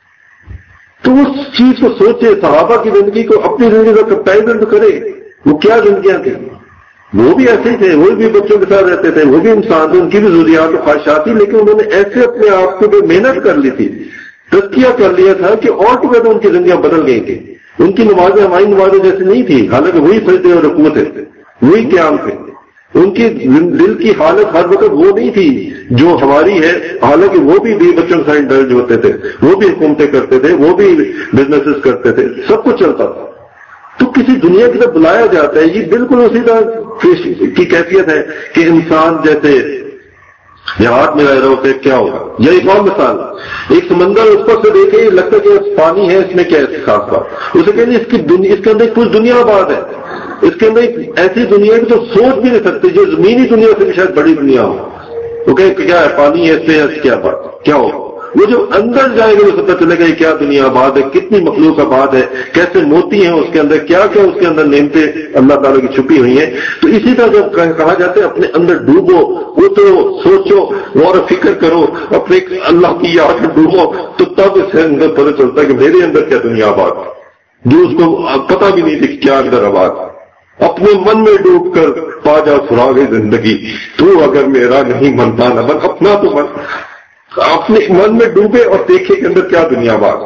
تو اس چیز کو سوچے، صحابہ کی زندگی کو اپنی زندگی کا کمپیریزن تو کرے، وہ کیا زندگیاں تھیں، وہ بھی ایسے ہی تھے، وہ بھی بچوں کے ساتھ رہتے تھے، وہ بھی انسان تھے، ان کی بھی ضروریات و خواہشات تھی، لیکن انہوں نے ایسے اپنے آپ کو جو محنت کر لی تھی، تزکیہ کر لیا تھا کہ آل ٹوگیدر ان کی زندگیاں بدل گئی تھیں۔ ان کی نمازیں ہماری نمازیں جیسے نہیں تھی، حالانکہ وہی سجدے اور رکوع تھے، وہی قیام تھے، ان کی دل کی حالت ہر وقت وہ نہیں تھی جو ہماری ہے، حالانکہ وہ بھی بچوں کے ساتھ انڈلج ہوتے تھے، وہ بھی حکومتیں کرتے تھے، وہ بھی بزنسز کرتے تھے، سب کچھ چلتا تھا۔ تو کسی دنیا کی طرف بلایا جاتا ہے، یہ بالکل اسی طرح کی کیفیت ہے کہ انسان جیسے دیہات میں رہ رہے ہوتے کیا ہوگا۔ یا ایک اور مثال، ایک سمندر اس پر سے دیکھے لگتا ہے کہ پانی ہے، اس میں کیا ہے خاص بات، اسے کہتے ہیں اس کے اندر کچھ دنیا آباد ہے، اس کے اندر ایک ایسی دنیا ہے تو سوچ بھی نہیں سکتے، جو زمینی دنیا سے بھی شاید بڑی دنیا ہو، وہ کہ کیا ہے پانی ہے، اس میں کیا بات کیا ہو، وہ جو اندر جائے گا وہ پتہ چلے گا یہ کیا دنیا آباد ہے، کتنی مخلوق آباد ہے، کیسے موتی ہیں اس کے اندر، کیا کیا اس کے اندر نعمتیں اللہ تعالیٰ کی چھپی ہوئی ہیں۔ تو اسی طرح جب کہا جاتا ہے اپنے اندر ڈوبو، اترو، سوچو، غور و فکر کرو، اپنے اللہ کی یاد میں ڈوبو، تو تب اس سے اندر پتہ چلتا ہے کہ میرے اندر کیا دنیا آباد ہے، جو اس کو پتہ بھی نہیں تھی کیا اندر آباد۔ اپنے من میں ڈوب کر پا جا سراغ زندگی، تو اگر میرا نہیں منتا نہ بن، اپنا تو من، اپنے من میں ڈوبے اور دیکھے کہ اندر کیا دنیا بات۔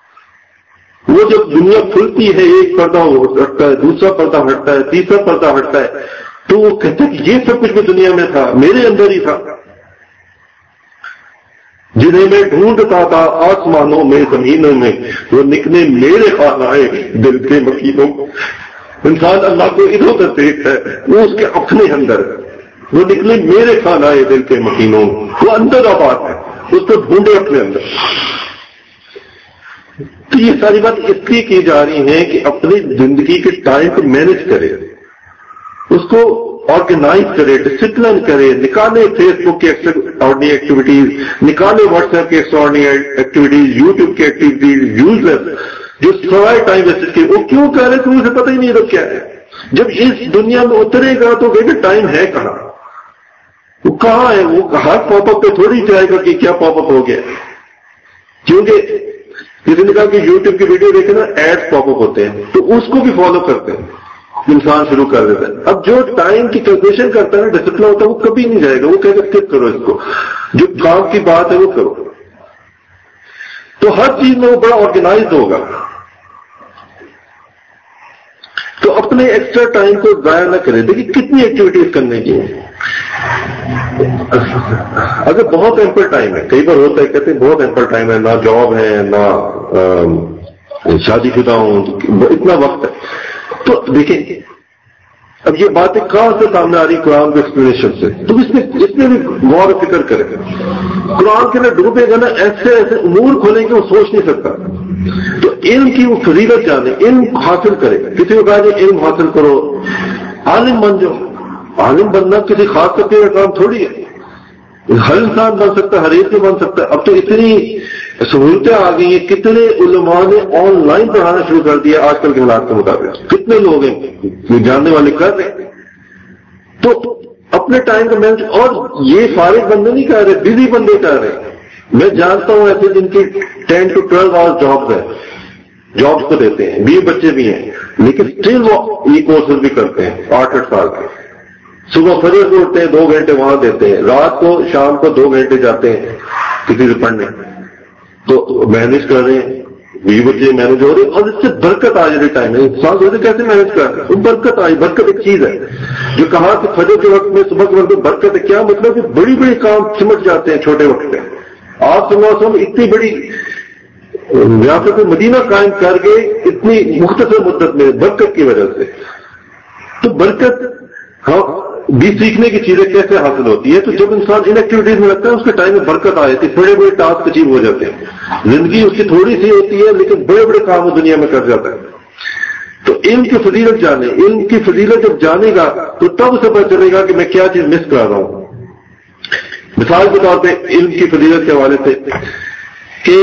وہ جب دنیا کھلتی ہے، ایک پردہ ہٹتا ہے، دوسرا پردہ ہٹتا ہے، تیسرا پردہ ہٹتا ہے، تو وہ کہتا ہے کہ یہ سب کچھ بھی دنیا میں تھا، میرے اندر ہی تھا، جنہیں میں ڈھونڈتا تھا آسمانوں میں زمینوں میں، وہ نکلے میرے خانائے دل کے مکینوں۔ انسان اللہ کو ادھر ادھر دیکھتا ہے، وہ اس کے اپنے اندر، وہ نکلے میرے خانائے دل کے مکینوں، وہ اندر آباد ہے، اس کو ڈھونڈے اپنے اندر۔ تو یہ ساری بات اس لیے کی جا رہی ہے کہ اپنی زندگی کے ٹائم کو مینج کرے، اس کو آرگنائز کرے، ڈسپلن کرے، نکالے فیس بک کی ایکسٹراڈنری ایکٹیویٹیز، نکالے واٹس ایپ کی ایکسٹراڈنری ایکٹیویٹیز، یوٹیوب کی ایکٹیویٹیز، یوز لیس جو سوائے ٹائم ویسٹ کے، وہ کیوں کہہ رہے تھے اسے پتہ ہی نہیں تو کیا ہے۔ جب اس دنیا میں اترے گا تو کہ ٹائم ہے کہاں، کہاں ہے؟ وہ ہر پاپ اپ پہ تھوڑی جائے گا کہ کیا پاپ اپ ہو گیا، کیونکہ کسی نے کہا کہ یوٹیوب کی ویڈیو دیکھے نا ایڈ پاپ اپ ہوتے ہیں، تو اس کو بھی فالو کرتے ہیں، انسان شروع کر دیتا ہے۔ اب جو ٹائم کی کیلکولیشن کرتا ہے نا، ڈسپلن ہوتا ہے، وہ کبھی نہیں جائے گا، وہ کہے گا اسکپ کرو اس کو، جو کام کی بات ہے وہ کرو۔ تو ہر چیز میں وہ بڑا آرگنائزڈ ہوگا۔ تو اپنے ایکسٹرا ٹائم کو ضائع نہ کرے۔ دیکھیے کتنی ایکٹیویٹیز کرنے کی ہیں، اگر بہت ایمپل ٹائم ہے، کئی بار ہوتا ہے کہتے ہیں بہت ایمپل ٹائم ہے، نہ جاب ہے نہ شادی شدہ ہوں، اتنا وقت ہے، تو دیکھیں اب یہ باتیں کہاں سے سامنے آ رہی قرآن کے ایکسپلینیشن سے، تو اس میں بھی غور و فکر کریں۔ قرآن کے اندر ڈوبے گا نا، ایسے ایسے امور کھولیں کہ وہ سوچ نہیں سکتا۔ تو علم کی وہ فضیلت جانے، علم حاصل کرے۔ کسی کو کہا جائے علم حاصل کرو، عالم بن جاؤ۔ عالم بننا کسی خاص طبقے کا کام تھوڑی ہے، ہر انسان بن سکتا ہے، ہر ایک بن سکتا ہے۔ اب تو اتنی سہولتیں آ گئی ہیں، کتنے علماء نے آن لائن پڑھانا شروع کر دیا آج کل کے حالات کے مطابق، کتنے لوگ ہیں جاننے والے کر رہے ہیں۔ تو اپنے ٹائم کا مینج، اور یہ فارغ بندے نہیں کر رہے، بزی بندے کر رہے ہیں۔ میں جانتا ہوں ایسے جن کی 10 to 12 آورز جابز ہیں، جابس کو دیتے ہیں، 20 بچے بھی ہیں، لیکن اسٹل وہ ای کورسز بھی کرتے ہیں 8-8 سال کے۔ صبح فجر کو اٹھتے ہیں، 2 گھنٹے وہاں دیتے ہیں، رات کو شام کو 2 گھنٹے جاتے ہیں کسی سے پڑھنے، تو مینج کر رہے ہیں، 20 بچے مینج ہو رہے ہیں، اور اس سے برکت آ رہی ٹائم ہے۔ انسان سوچتے کیسے مینج کر رہے ہیں، برکت آئی۔ برکت ایک چیز ہے جو کہا کہ فجر کے وقت میں، صبح کے وقت میں برکت ہے، کیا مطلب کہ بڑی بڑی کام سمٹ جاتے ہیں چھوٹے وقت میں۔ آپ صلی اللہ علیہ وسلم اتنی بڑی ریاست مدینہ قائم کر گئے اتنی مختصر مدت میں، برکت کی وجہ سے۔ تو برکت بھی سیکھنے کی چیزیں کیسے حاصل ہوتی ہے؟ تو جب انسان ان ایکٹیویٹیز میں لگتا ہے اس کے ٹائم میں برکت آ جاتی ہے، بڑے بڑے ٹاسک اچیو ہو جاتے ہیں۔ زندگی اس کی تھوڑی سی ہوتی ہے لیکن بڑے بڑے کام وہ دنیا میں کر جاتا ہے۔ تو علم کی فضیلت جانے، علم کی فضیلت جب جانے گا تو تب اسے پتہ چلے گا کہ میں کیا چیز مس کر رہا ہوں۔ مثال کے طور پہ علم کی فضیلت کے حوالے سے کہ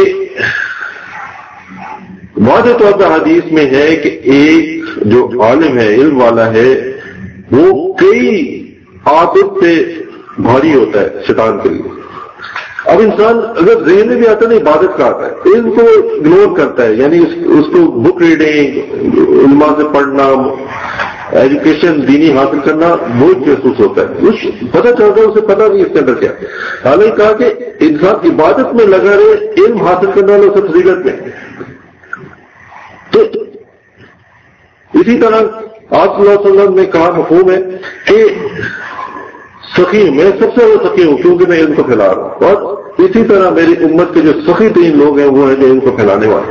واضح طور پہ حدیث میں ہے کہ ایک جو عالم ہے، علم والا ہے، وہ کئی عادت سے بھاری ہوتا ہے شیطان کے لیے۔ اب انسان اگر ذہن میں بھی آتا ہے نا عبادت کا آتا ہے، علم کو اگنور کرتا ہے، یعنی اس کو بک ریڈنگ، علماء سے پڑھنا، ایجوکیشن دینی حاصل کرنا بہت محسوس ہوتا ہے، پتہ چلتا ہے اسے پتہ نہیں اس کے اندر کیا۔ حالانکہ کہا کہ انسان عبادت میں لگا رہے، علم حاصل کرنے والے اسے فضیلت میں۔ تو اسی طرح آپ صلی اللہ علیہ وسلم نے کہا، مفہوم ہے کہ سخی، میں سب سے زیادہ سخی ہوں کیونکہ میں علم کو پھیلا رہا ہوں، اور اسی طرح میری امت کے جو سخی ترین لوگ ہیں وہ ہیں جو علم کو پھیلانے والے۔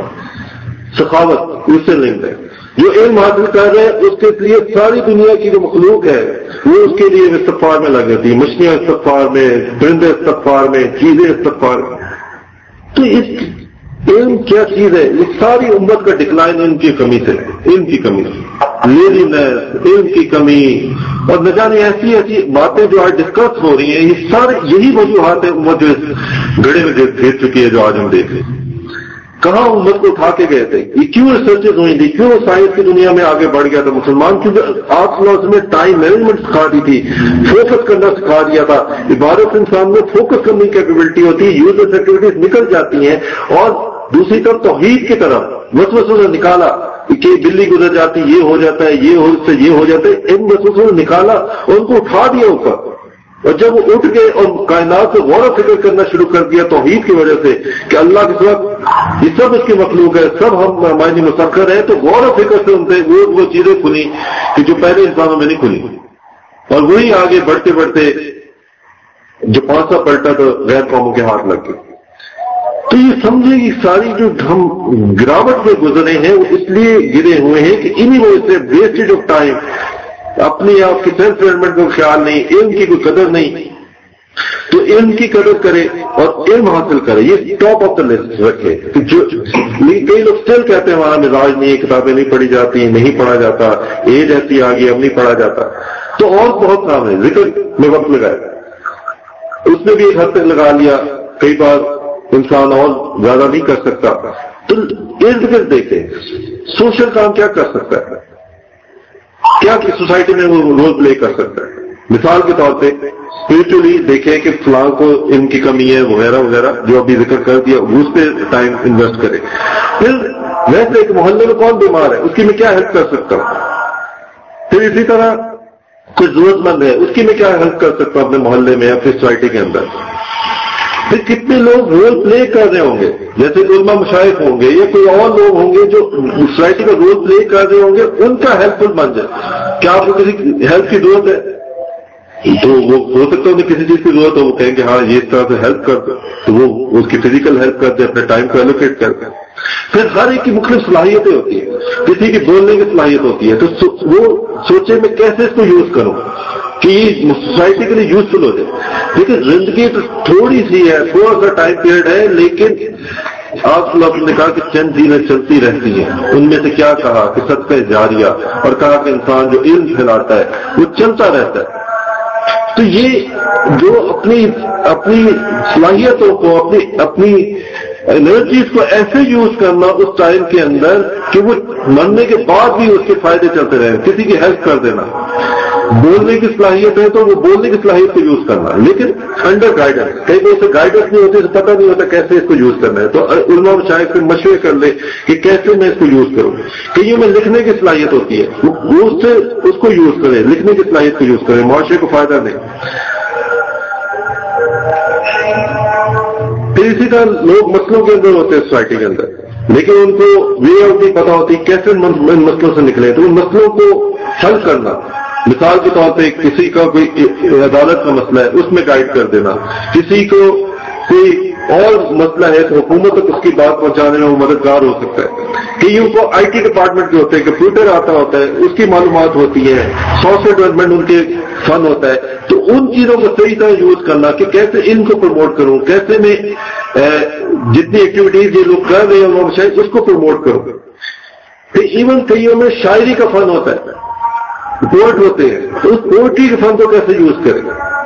سخاوت اس سے لنک ہے، جو علم حاصل کر رہے ہیں اس کے لیے ساری دنیا کی جو مخلوق ہے وہ اس کے لیے استغفار میں لگ جاتی ہے، مچھلیاں استغفار میں، پرندے استغفار میں، چیزیں استغفار میں۔ تو اس علم کیا چیز ہے؟ یہ ساری امت کا ڈکلائن علم کی کمی سے، علم کی کمی، لیزینس، علم کی کمی، اور نہ جانے ایسی ایسی باتیں جو آج ڈسکس ہو رہی ہیں، یہ سارے یہی وجوہات ہیں امت جو اس گڑھے میں گھیر چکی ہے جو آج ہم دیکھ رہے ہیں۔ کہاں امت کو اٹھا کے گئے تھے؟ یہ کیوں ریسرچز ہوئی تھی؟ کیوں سائنس کی دنیا میں آگے بڑھ گیا تھا مسلمان؟ کیونکہ آپ صلی اللہ علیہ وسلم نے ٹائم مینجمنٹ سکھا دی تھی، فوکس کرنا سکھا دیا تھا۔ عبادت انسان میں فوکس کرنے کی کیپیبلٹی ہوتی ہے، یوزلیس ایکٹیویٹیز نکل جاتی ہیں، اور دوسری طرف توحید کی طرف وسوسوں نے نکالا کہ بلی گزر جاتی، یہ ہو جاتا ہے، یہ ہو جاتا ہے، ان وسوسوں نے نکالا اور ان کو اٹھا دیا اوپر۔ اور جب وہ اٹھ گئے اور کائنات سے غور و فکر کرنا شروع کر دیا توحید کی وجہ سے کہ اللہ کے ساتھ یہ سب اس کی مخلوق ہے، سب ہم معنی مسخر ہیں، تو غور و فکر سے ان سے وہ چیزیں کھلی کہ جو پہلے انسانوں میں نہیں کھلی، اور وہی آگے بڑھتے بڑھتے جو پانسا پلٹا تو غیر قوموں کے ہاتھ لگ گئے۔ تو یہ سمجھے کہ ساری جو ہم گراوٹ میں گزرے ہیں وہ اس لیے گرے ہوئے ہیں کہ انہی وجہ سے ویسٹیج آف ٹائم، اپنی آپ کی سیلف ڈیولپمنٹ کا خیال نہیں، علم کی کوئی قدر نہیں۔ تو علم کی قدر کرے اور علم حاصل کرے، یہ ٹاپ آف دا لسٹ رکھے۔ کئی لوگ اسٹل کہتے ہیں ہمارا مزاج نہیں ہے، کتابیں نہیں پڑھی جاتی، نہیں پڑھا جاتا، ایج ایسی آ گئی اب نہیں پڑھا جاتا۔ تو اور بہت کام ہے، ذکر میں وقت لگایا، اس میں بھی ایک حد تک لگا لیا، کئی بار انسان اور زیادہ نہیں کر سکتا۔ تو ارد گرد دیکھیں سوشل کام کیا کر سکتا ہے، کیا کہ سوسائٹی میں وہ رول پلے کر سکتا ہے۔ مثال کے طور پہ اسپرچولی دیکھیں کہ فلاں کو ان کی کمی ہے وغیرہ وغیرہ جو ابھی ذکر کر دیا اس پہ ٹائم انویسٹ کرے. پھر ویسے ایک محلے میں کون بیمار ہے اس کی میں کیا ہیلپ کر سکتا ہوں. پھر اسی طرح کوئی ضرورت مند ہے اس کی میں کیا ہیلپ کر سکتا ہوں اپنے محلے میں یا پھر سوسائٹی کے اندر. پھر کتنے لوگ رول پلے کر رہے ہوں گے, جیسے علماء مشائخ ہوں گے یا کوئی اور لوگ ہوں گے جو سوسائٹی کا رول پلے کر رہے ہوں گے, ان کا ہیلپ فل بن جائے. کیا آپ کو کسی ہیلپ کی ضرورت ہے تو وہ ہو سکتا ہے انہیں کسی چیز کی ضرورت ہو, وہ کہیں کہ ہاں یہ اس طرح سے ہیلپ کر دو تو وہ اس کی فزیکل ہیلپ کرتے اپنے ٹائم کو ایلوکیٹ کرتے ہیں. پھر ہر ایک کی مختلف صلاحیتیں ہوتی ہیں, کسی کی بولنے کی صلاحیت ہوتی ہے تو وہ سوچے میں کیسے اس کو یوز کروں کہ یہ سوسائٹی کے لیے یوزفل ہو جائے. لیکن زندگی تو تھوڑی سی ہے, تھوڑا سا ٹائم پیریڈ ہے, لیکن آپ لوگوں نے کہا کہ چند چیزیں چلتی رہتی ہیں. ان میں سے کیا کہا کہ صدقہ جاریہ, اور کہا کہ انسان جو علم پھیلاتا ہے وہ چلتا رہتا ہے. تو یہ جو اپنی صلاحیتوں کو اپنی انرجیز کو ایسے یوز کرنا اس ٹائم کے اندر کہ وہ مرنے کے بعد بھی اس کے فائدے چلتے رہیں, کسی کی ہیلپ کر دینا. بولنے کی صلاحیت ہے تو وہ بولنے کی صلاحیت کو یوز کرنا, لیکن انڈر گائیڈنس. کئی بار اسے گائیڈنس نہیں ہوتی, پتہ نہیں ہوتا کیسے اس کو یوز کرنا ہے, تو علماء شاید سے مشورے کر لے کہ کیسے میں اس کو یوز کروں. کئیوں میں لکھنے کی صلاحیت ہوتی ہے, وہ اس کو یوز کرے, لکھنے کی صلاحیت کو یوز کرے, معاشرے کو فائدہ دے. پھر اسی طرح لوگ مسئلوں کے اندر ہوتے ہیں سوسائٹی کے اندر, لیکن ان کو وے آؤٹ نہیں پتا ہوتی کیسے ان مسئلوں سے نکلے. تو ان مسئلوں کو حل کرنا, مثال کے طور پہ کسی کا کوئی عدالت کا مسئلہ ہے اس میں گائیڈ کر دینا, کسی کو کوئی اور مسئلہ ہے تو حکومت تک اس کی بات پہنچانے میں وہ مددگار ہو سکتا ہے. کئیوں کو آئی ٹی ڈپارٹمنٹ کے ہوتے ہیں, کمپیوٹر آتا ہوتا ہے, اس کی معلومات ہوتی ہے, سافٹ ویئر ڈیولپمنٹ ان کے فن ہوتا ہے. تو ان چیزوں کو صحیح طرح یوز کرنا کہ کیسے ان کو پروموٹ کروں, کیسے میں جتنی ایکٹیویٹیز یہ لوگ کر رہے ہیں شاید اس کو پروموٹ کروں. پھر ایون کئیوں میں شاعری کا فن ہوتا ہے, پوئٹ ہوتے ہیں, تو اس پوئٹری کے فن کو کیسے یوز کریں.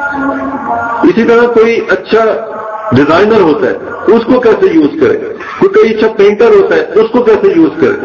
اسی طرح کوئی اچھا ڈیزائنر ہوتا ہے اس کو کیسے یوز کرے, کوئی اچھا پینٹر ہوتا ہے اس کو کیسے یوز کرے.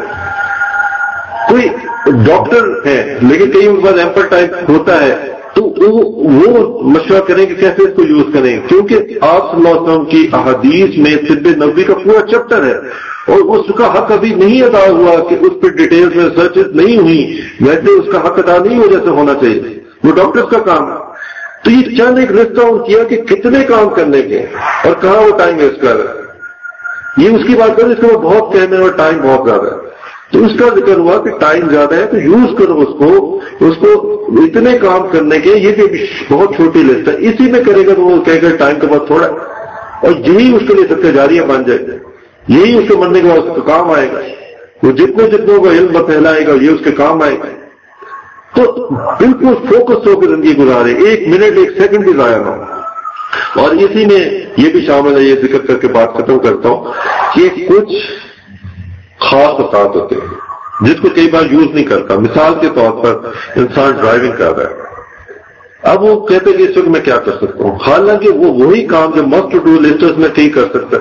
کوئی ڈاکٹر ہے لیکن کئی ان کے پاس ایمپل ٹائم ہوتا ہے تو وہ مشورہ کریں کہ کیسے اس کو یوز کریں, کیونکہ آپ صلی اللہ علیہ وسلم کی احادیث میں طب نبوی کا پورا چیپٹر ہے اور اس کا حق ابھی نہیں ادا ہوا کہ اس پہ ڈیٹیلز میں ریسرچ نہیں ہوئی, ویسے اس کا حق ادا نہیں ہو جیسے ہونا چاہیے, وہ ڈاکٹرز کا کام. تو یہ چند ایک لسٹ ڈاؤن کیا کہ کتنے کام کرنے کے اور کہاں وہ ٹائم ویسٹ کر رہا ہے. یہ اس کی بات کریں, اس کا بہت کہنے اور ٹائم بہت زیادہ ہے. تو اس کا ذکر ہوا کہ ٹائم زیادہ ہے تو یوز کرو اس کو اتنے کام کرنے کے. یہ بھی بہت چھوٹی لسٹ ہے, اسی میں کرے گا تو وہ کہے گا ٹائم کے بعد تھوڑا, اور یہی اس کے لیے صدقہ جاریہ بن جائے, یہی اس کے مرنے کے بعد اس کا کام آئے گا. وہ جتنوں کو علم پھیلائے گا یہ اس کے کام آئے گا. تو بالکل فوکس ہو کے زندگی گزارے, ایک منٹ ایک سیکنڈ بھی ضائع نہ ہو. اور اسی میں یہ بھی شامل ہے, یہ ذکر کر کے بات ختم کرتا ہوں کہ کچھ خاص اوقات ہوتے ہیں جس کو کئی بار یوز نہیں کرتا. مثال کے طور پر انسان ڈرائیونگ کر رہا ہے, اب وہ کہتے کہ اس وقت میں کیا کر سکتا ہوں, حالانکہ وہ وہی کام جو مسٹ ڈو لسٹ میں نہیں کر سکتا.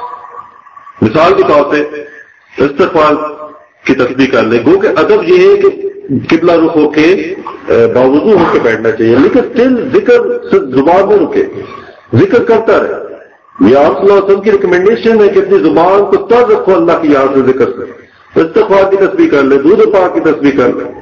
مثال کے طور پہ استغفار کی تسبیح کر لیں, گو کہ ادب یہ ہے کہ قبلہ رخ ہو کے باوضو ہو کے بیٹھنا چاہیے, لیکن دل ذکر زبان میں رکے, ذکر کرتا رہے. یہ آپ صلی اللہ علیہ وسلم کی ریکمنڈیشن ہے کہ اپنی زبان کو تر رکھو اللہ کی یاد سے ذکر کرے. استغفار کی تسبیح کر لیں, درود پاک کی تسبیح کر لیں.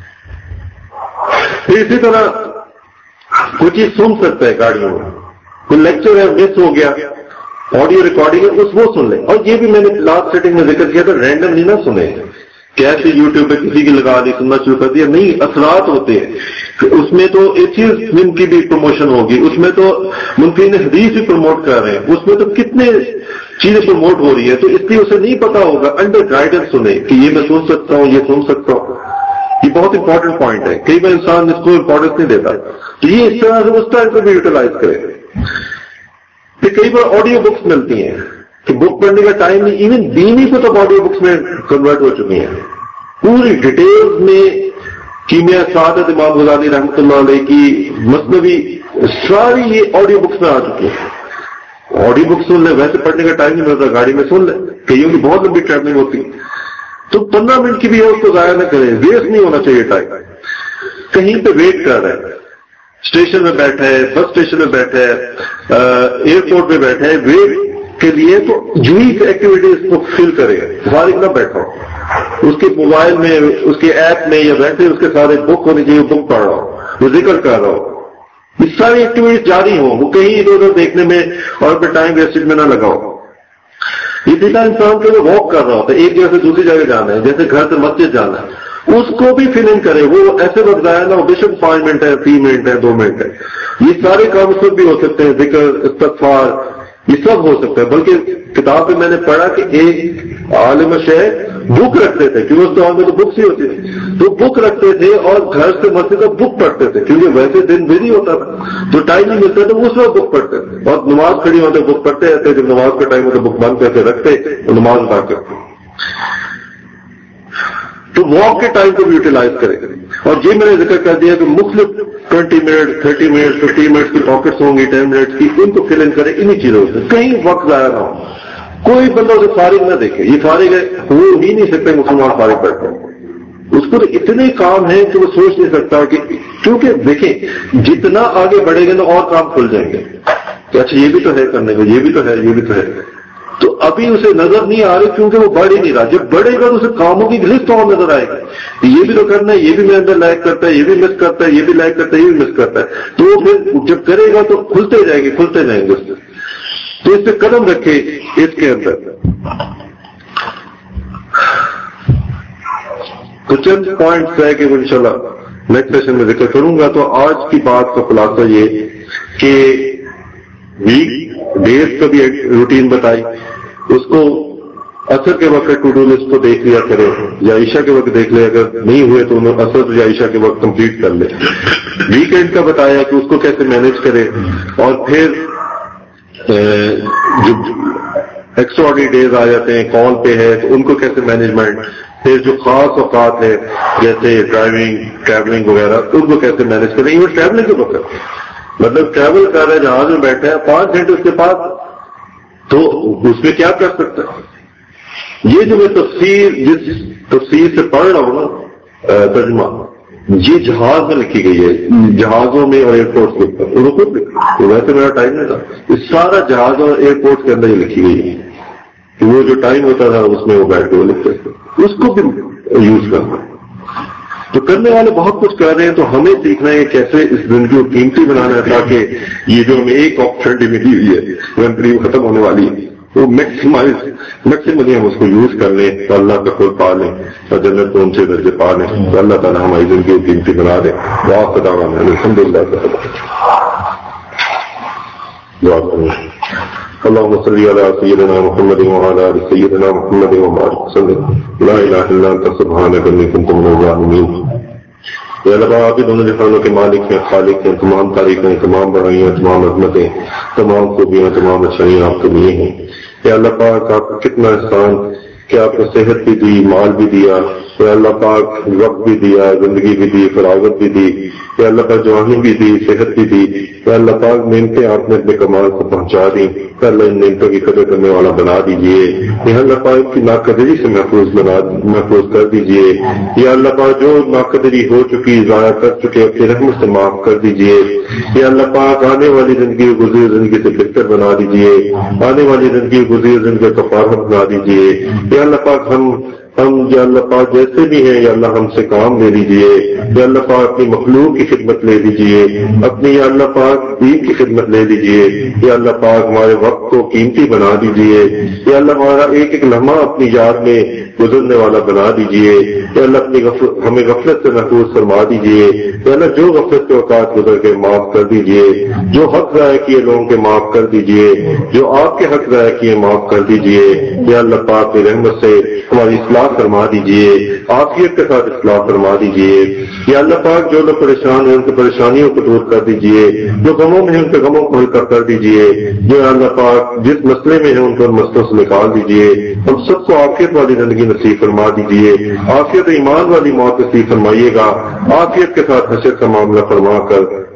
پھر اسی طرح کوئی چیز سن سکتا ہے گاڑیوں میں, کوئی لیکچر ہے مس ہو گیا, آڈیو ریکارڈنگ ہے وہ سن لیں. اور یہ بھی میں نے لاسٹ سیٹنگ میں ذکر کیا تھا, رینڈملی نہ سنیں کیسے یوٹیوب پہ کسی کی لگا دی سننا شروع کر دیا. نہیں, اثرات ہوتے ہیں. اس میں تو ایتھیسٹ کی بھی پروموشن ہوگی, اس میں تو منکرین حدیث بھی پروموٹ کر رہے ہیں, اس میں تو کتنے چیزیں پروموٹ ہو رہی ہیں. تو اس لیے اسے نہیں پتا ہوگا, انڈر گائیڈنس سنیں کہ یہ میں سن سکتا ہوں, یہ سن سکتا ہوں. یہ بہت امپورٹنٹ پوائنٹ ہے, کئی بار انسان اس کو امپورٹنس نہیں دیتا. تو یہ اس طرح سے اس ٹائم پہ بھی یوٹیلائز کرے. پھر کئی بار آڈیو بکس ملتی ہیں کہ بک پڑھنے کا ٹائم نہیں, ایون دینی کو تو آڈیو بکس میں کنورٹ ہو چکی ہیں پوری ڈیٹیلز میں. کیمیا سعادت امام غزالی رحمۃ اللہ علیہ کی مثنوی ساری یہ آڈیو بکس میں آ چکی ہیں. آڈیو بکس سن لیں, ویسے پڑھنے کا ٹائم نہیں ملتا, گاڑی میں سن لیں. کئیوں کی بہت لمبی ٹریولنگ ہوتی تو 15 منٹ کی بھی ہے اس کو ضائع نہ کریں, ویسٹ نہیں ہونا چاہیے ٹائم. کہیں پہ ویٹ کر رہے ہیں, اسٹیشن میں بیٹھا ہے, بس اسٹیشن میں بیٹھا ہے, ایئرپورٹ میں بیٹھا ہے, ویٹ کے لیے تو یونیک ایکٹیویٹیز کو فل کرے گا, فارغ نہ بیٹھا ہو. اس کے موبائل میں, اس کے ایپ میں یا ویسے اس کے سارے بک ہونی چاہیے, بک پڑھ رہا ہو, وہ ذکر کر رہا ہو, یہ ساری ایکٹیویٹیز جاری ہوں, وہ کہیں ادھر ادھر دیکھنے میں اور اپنے ٹائم ویسٹنگ میں نہ لگاؤ. یہ دیکھا انسان کو واک کر رہا ہوتا ہے, ایک جگہ سے دوسری جگہ جانا ہے, جیسے گھر سے مسجد جانا ہے, اس کو بھی فل ان کرے. وہ ایسے وقت ضائع نہ ہو, بے شک 5 منٹ ہے, 3 منٹ ہے, 2 منٹ ہے, یہ سارے کام اس وقت بھی ہو سکتے ہیں, ذکر, استغفار, یہ سب ہو سکتا ہے. بلکہ کتاب میں نے پڑھا کہ ایک عالم شیخ بک رکھتے تھے, کیونکہ اس دور میں تو بکس ہی ہوتی تھی, تو بک رکھتے تھے اور گھر سے مسجد کا بک پڑھتے تھے, کیونکہ ویسے دن بزی ہوتا تھا تو ٹائم نہیں ملتا تھا, اس وقت بک پڑھتے تھے, اور نماز کھڑی ہوتے بک پڑھتے رہتے, جب نماز کا ٹائم ہوتا بک بند کر کے رکھتے اور نماز ادا کرتے. تو واک کے ٹائم کو بھی یوٹیلائز کرے. اور یہ میں نے ذکر کر دیا کہ مختلف 20 منٹ, 30 منٹ, 50 منٹ کی پاکٹس ہوں گی, 10 منٹ کی, ان کو فل ان کرے انہی چیزوں سے, کہیں وقت ضائع نہ ہو. کوئی بندہ اسے فارغ نہ دیکھے, یہ فارغ ہے, ہو ہی نہیں سکتے مسلمان فارغ بیٹھے. اس کو تو اتنے کام ہیں کہ وہ سوچ نہیں سکتا کہ, کیونکہ دیکھیں جتنا آگے بڑھے گا تو اور کام کھل جائیں گے کہ اچھا یہ بھی تو ہے کرنے کو, یہ بھی تو ہے, یہ بھی تو ہے. تو ابھی اسے نظر نہیں آ رہی کیونکہ وہ بڑھ ہی نہیں رہا. جب بڑھے گا تو اسے کاموں کی لسٹ اور نظر آئے گی, یہ بھی تو کرنا ہے, یہ بھی میرے اندر لائک کرتا ہے, یہ بھی مس کرتا ہے, یہ بھی لائک کرتا ہے, یہ بھی مس کرتا ہے. تو پھر جب کرے گا تو کھلتے جائیں گے, کھلتے جائیں گے. تو اس پہ قدم رکھے اس کے اندر. تو چند پوائنٹس ہے کہ وہ انشاءاللہ نیکسٹ سیشن میں ذکر کروں گا. تو آج کی بات کا خلاصہ یہ کہ ویک ڈیز کا بھی ایک روٹین بتائی, اس کو اثر کے وقت ٹو ڈو لسٹ کو دیکھ لیا کرے, یا عشاء کے وقت دیکھ لے, اگر نہیں ہوئے تو انہیں اثر یا عشاء کے وقت کمپلیٹ کر لے. ویکینڈ کا بتایا کہ اس کو کیسے مینج کرے, اور پھر جو ایکسٹراڈنری ڈیز آ جاتے ہیں, کال پہ ہے تو ان کو کیسے مینجمنٹ, پھر جو خاص اوقات ہے جیسے ڈرائیونگ, ٹریولنگ وغیرہ, ان کو کیسے مینج کریں. ایون ٹریولنگ کے وقت مطلب ٹریول کر رہے ہیں, جہاز میں بیٹھے ہیں, 5 گھنٹے اس کے پاس, تو اس میں کیا کر سکتا ہے. یہ جو میں جس تفسیر سے پڑھ رہا ہوں نا ترجمہ, یہ جہاز میں لکھی گئی ہے, جہازوں میں اور ایئرپورٹ کے اوپر, انہوں کو تو ویسے میرا ٹائم نہیں تھا, اس سارا جہاز اور ایئرپورٹ کے اندر ہی لکھی گئی ہے کہ وہ جو ٹائم ہوتا تھا اس میں وہ بیٹھ کے وہ لکھتے تھے, اس کو بھی یوز کرنا. تو کرنے والے بہت کچھ کر رہے ہیں, تو ہمیں سیکھنا ہے کیسے اس زندگی کو قیمتی بنانا ہے, تاکہ یہ جو ہمیں ایک آپرچونٹی ملی ہوئی ہے وہ ختم ہونے والی ہے, وہ میکسیملی ہم اس کو یوز کر لیں تو اللہ کا خود پا لیں اور جنت کو اونچے درجے پا لیں, تو اللہ تعالیٰ ہماری زندگی کو قیمتی بنا دیں. دعا خدا میں الحمدللہ. دعا کریں. اللهم صل على سيدنا محمد وعلى آل سيدنا محمد وبارك وسلم. لا اله الا انت سبحانك اني كنت من الظالمين. یا اللہ آپ ہی دونوں جہانوں کے مالک ہیں, خالق ہیں, تمام تاریخیں, تمام بڑائیاں, تمام عظمتیں, تمام خوبیاں, تمام اچھائیاں آپ کے لیے ہیں. یا اللہ پاک آپ کا کتنا احسان کہ آپ نے صحت بھی دی, مال بھی دیا, یا اللہ پاک وقت بھی دیا, زندگی بھی دی, فراغت بھی دی, یا اللہ پاک جوانی بھی دی, صحت بھی دی. یا اللہ پاک نعمتیں آپ نے اپنے کمال کو پہنچا دی, یا اللہ ان نعمتوں کی قدر کرنے والا بنا دیجیے. یا اللہ پاک کی ناقدری سے محفوظ کر دیجیے. یا اللہ پاک جو ناقدری ہو چکی, ضائع کر چکے, اپنی رحمت سے معاف کر دیجیے. یا اللہ پاک آنے والی زندگی کو گزری زندگی سے بہتر بنا دیجیے, آنے والی زندگی کو گزری زندگی کا کفارت بنا دیجیے. یا اللہ پاک ہم یا اللہ پاک جیسے بھی ہیں, یا اللہ ہم سے کام لے لیجیے. یا اللہ پاک اپنی مخلوق کی خدمت لے لیجیے, اپنی یا اللہ پاک دین کی خدمت لے لیجیے. یا اللہ پاک ہمارے وقت کو قیمتی بنا دیجیے. یا اللہ ہمارا ایک ایک لمحہ اپنی یاد میں گزرنے والا بنا دیجیے. یا اللہ اپنی ہمیں غفلت سے محفوظ فرما دیجیے. یا اللہ جو غفلت کے اوقات گزر کے معاف کر دیجیے, جو حق ضائع کیے لوگوں کے معاف کر دیجیے, جو آپ کے حق ضائع کیے معاف کر دیجیے. یا اللہ پاک کی رحمت سے ہماری اصلاح فرما دیجیے, عافیت کے ساتھ اصلاح فرما دیجیے. یا اللہ پاک جو لوگ پریشان ہیں ان کی پریشانیوں کو دور کر دیجیے, جو غموں میں ہیں ان کے غموں کو حل کر دیجیے. جو اللہ پاک جس مسئلے میں ہیں ان کو ان مسئلوں سے نکال دیجیے. ہم سب کو عافیت والی زندگی نصیب فرما دیجیے, عافیت ایمان والی موت نصیب فرمائیے گا, عافیت کے ساتھ حشر کا معاملہ فرما کر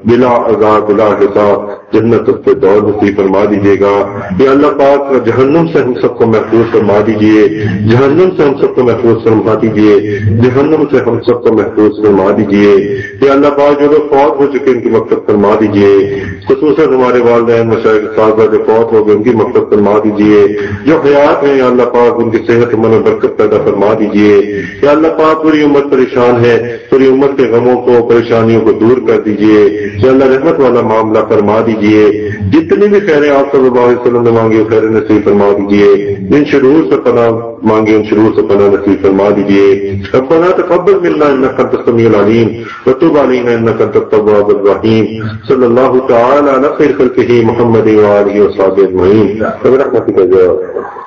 بلا عذاب بلا حساب جنت پہ دور نصیب فرما دیجیے گا. یا اللہ پاک جہنم سے ہم سب کو محفوظ فرما دیجیے, جہنم سے ہم سب کو محفوظ فرما دیجیے, جہنم سے ہم سب کو محفوظ فرما دیجیے. یا اللہ پاک جو لوگ فوت ہو چکے ان کی مغفرت فرما دیجیے, خصوصاً ہمارے والدین مشائخ صاحبہ جو فوت ہو گئے ان کی مغفرت فرما دیجیے. جو حیات ہیں یا اللہ پاک ان کی صحت من و برکت پیدا فرما دیجیے. یا اللہ پاک پوری امت پریشان ہے, پوری امت کے غموں کو پریشانیوں کو دور کر دیجیے. یا اللہ رحمت والا معاملہ فرما دیجیے. جتنی بھی خیریں آپ صلی اللہ علیہ وسلم نے مانگی خیر نصیب فرما دیجیے. ان شرور سے پناہ مانگے ان شرور سے پناہ نصیب فرما دیجیے. ربنا تقبل منا انك انت السميع العليم وتب علينا انك انت التواب الرحيم. صلی اللہ تعالی علی خیر خلقہ محمد وآلہ وصحبہ اجمعین برحمتک یا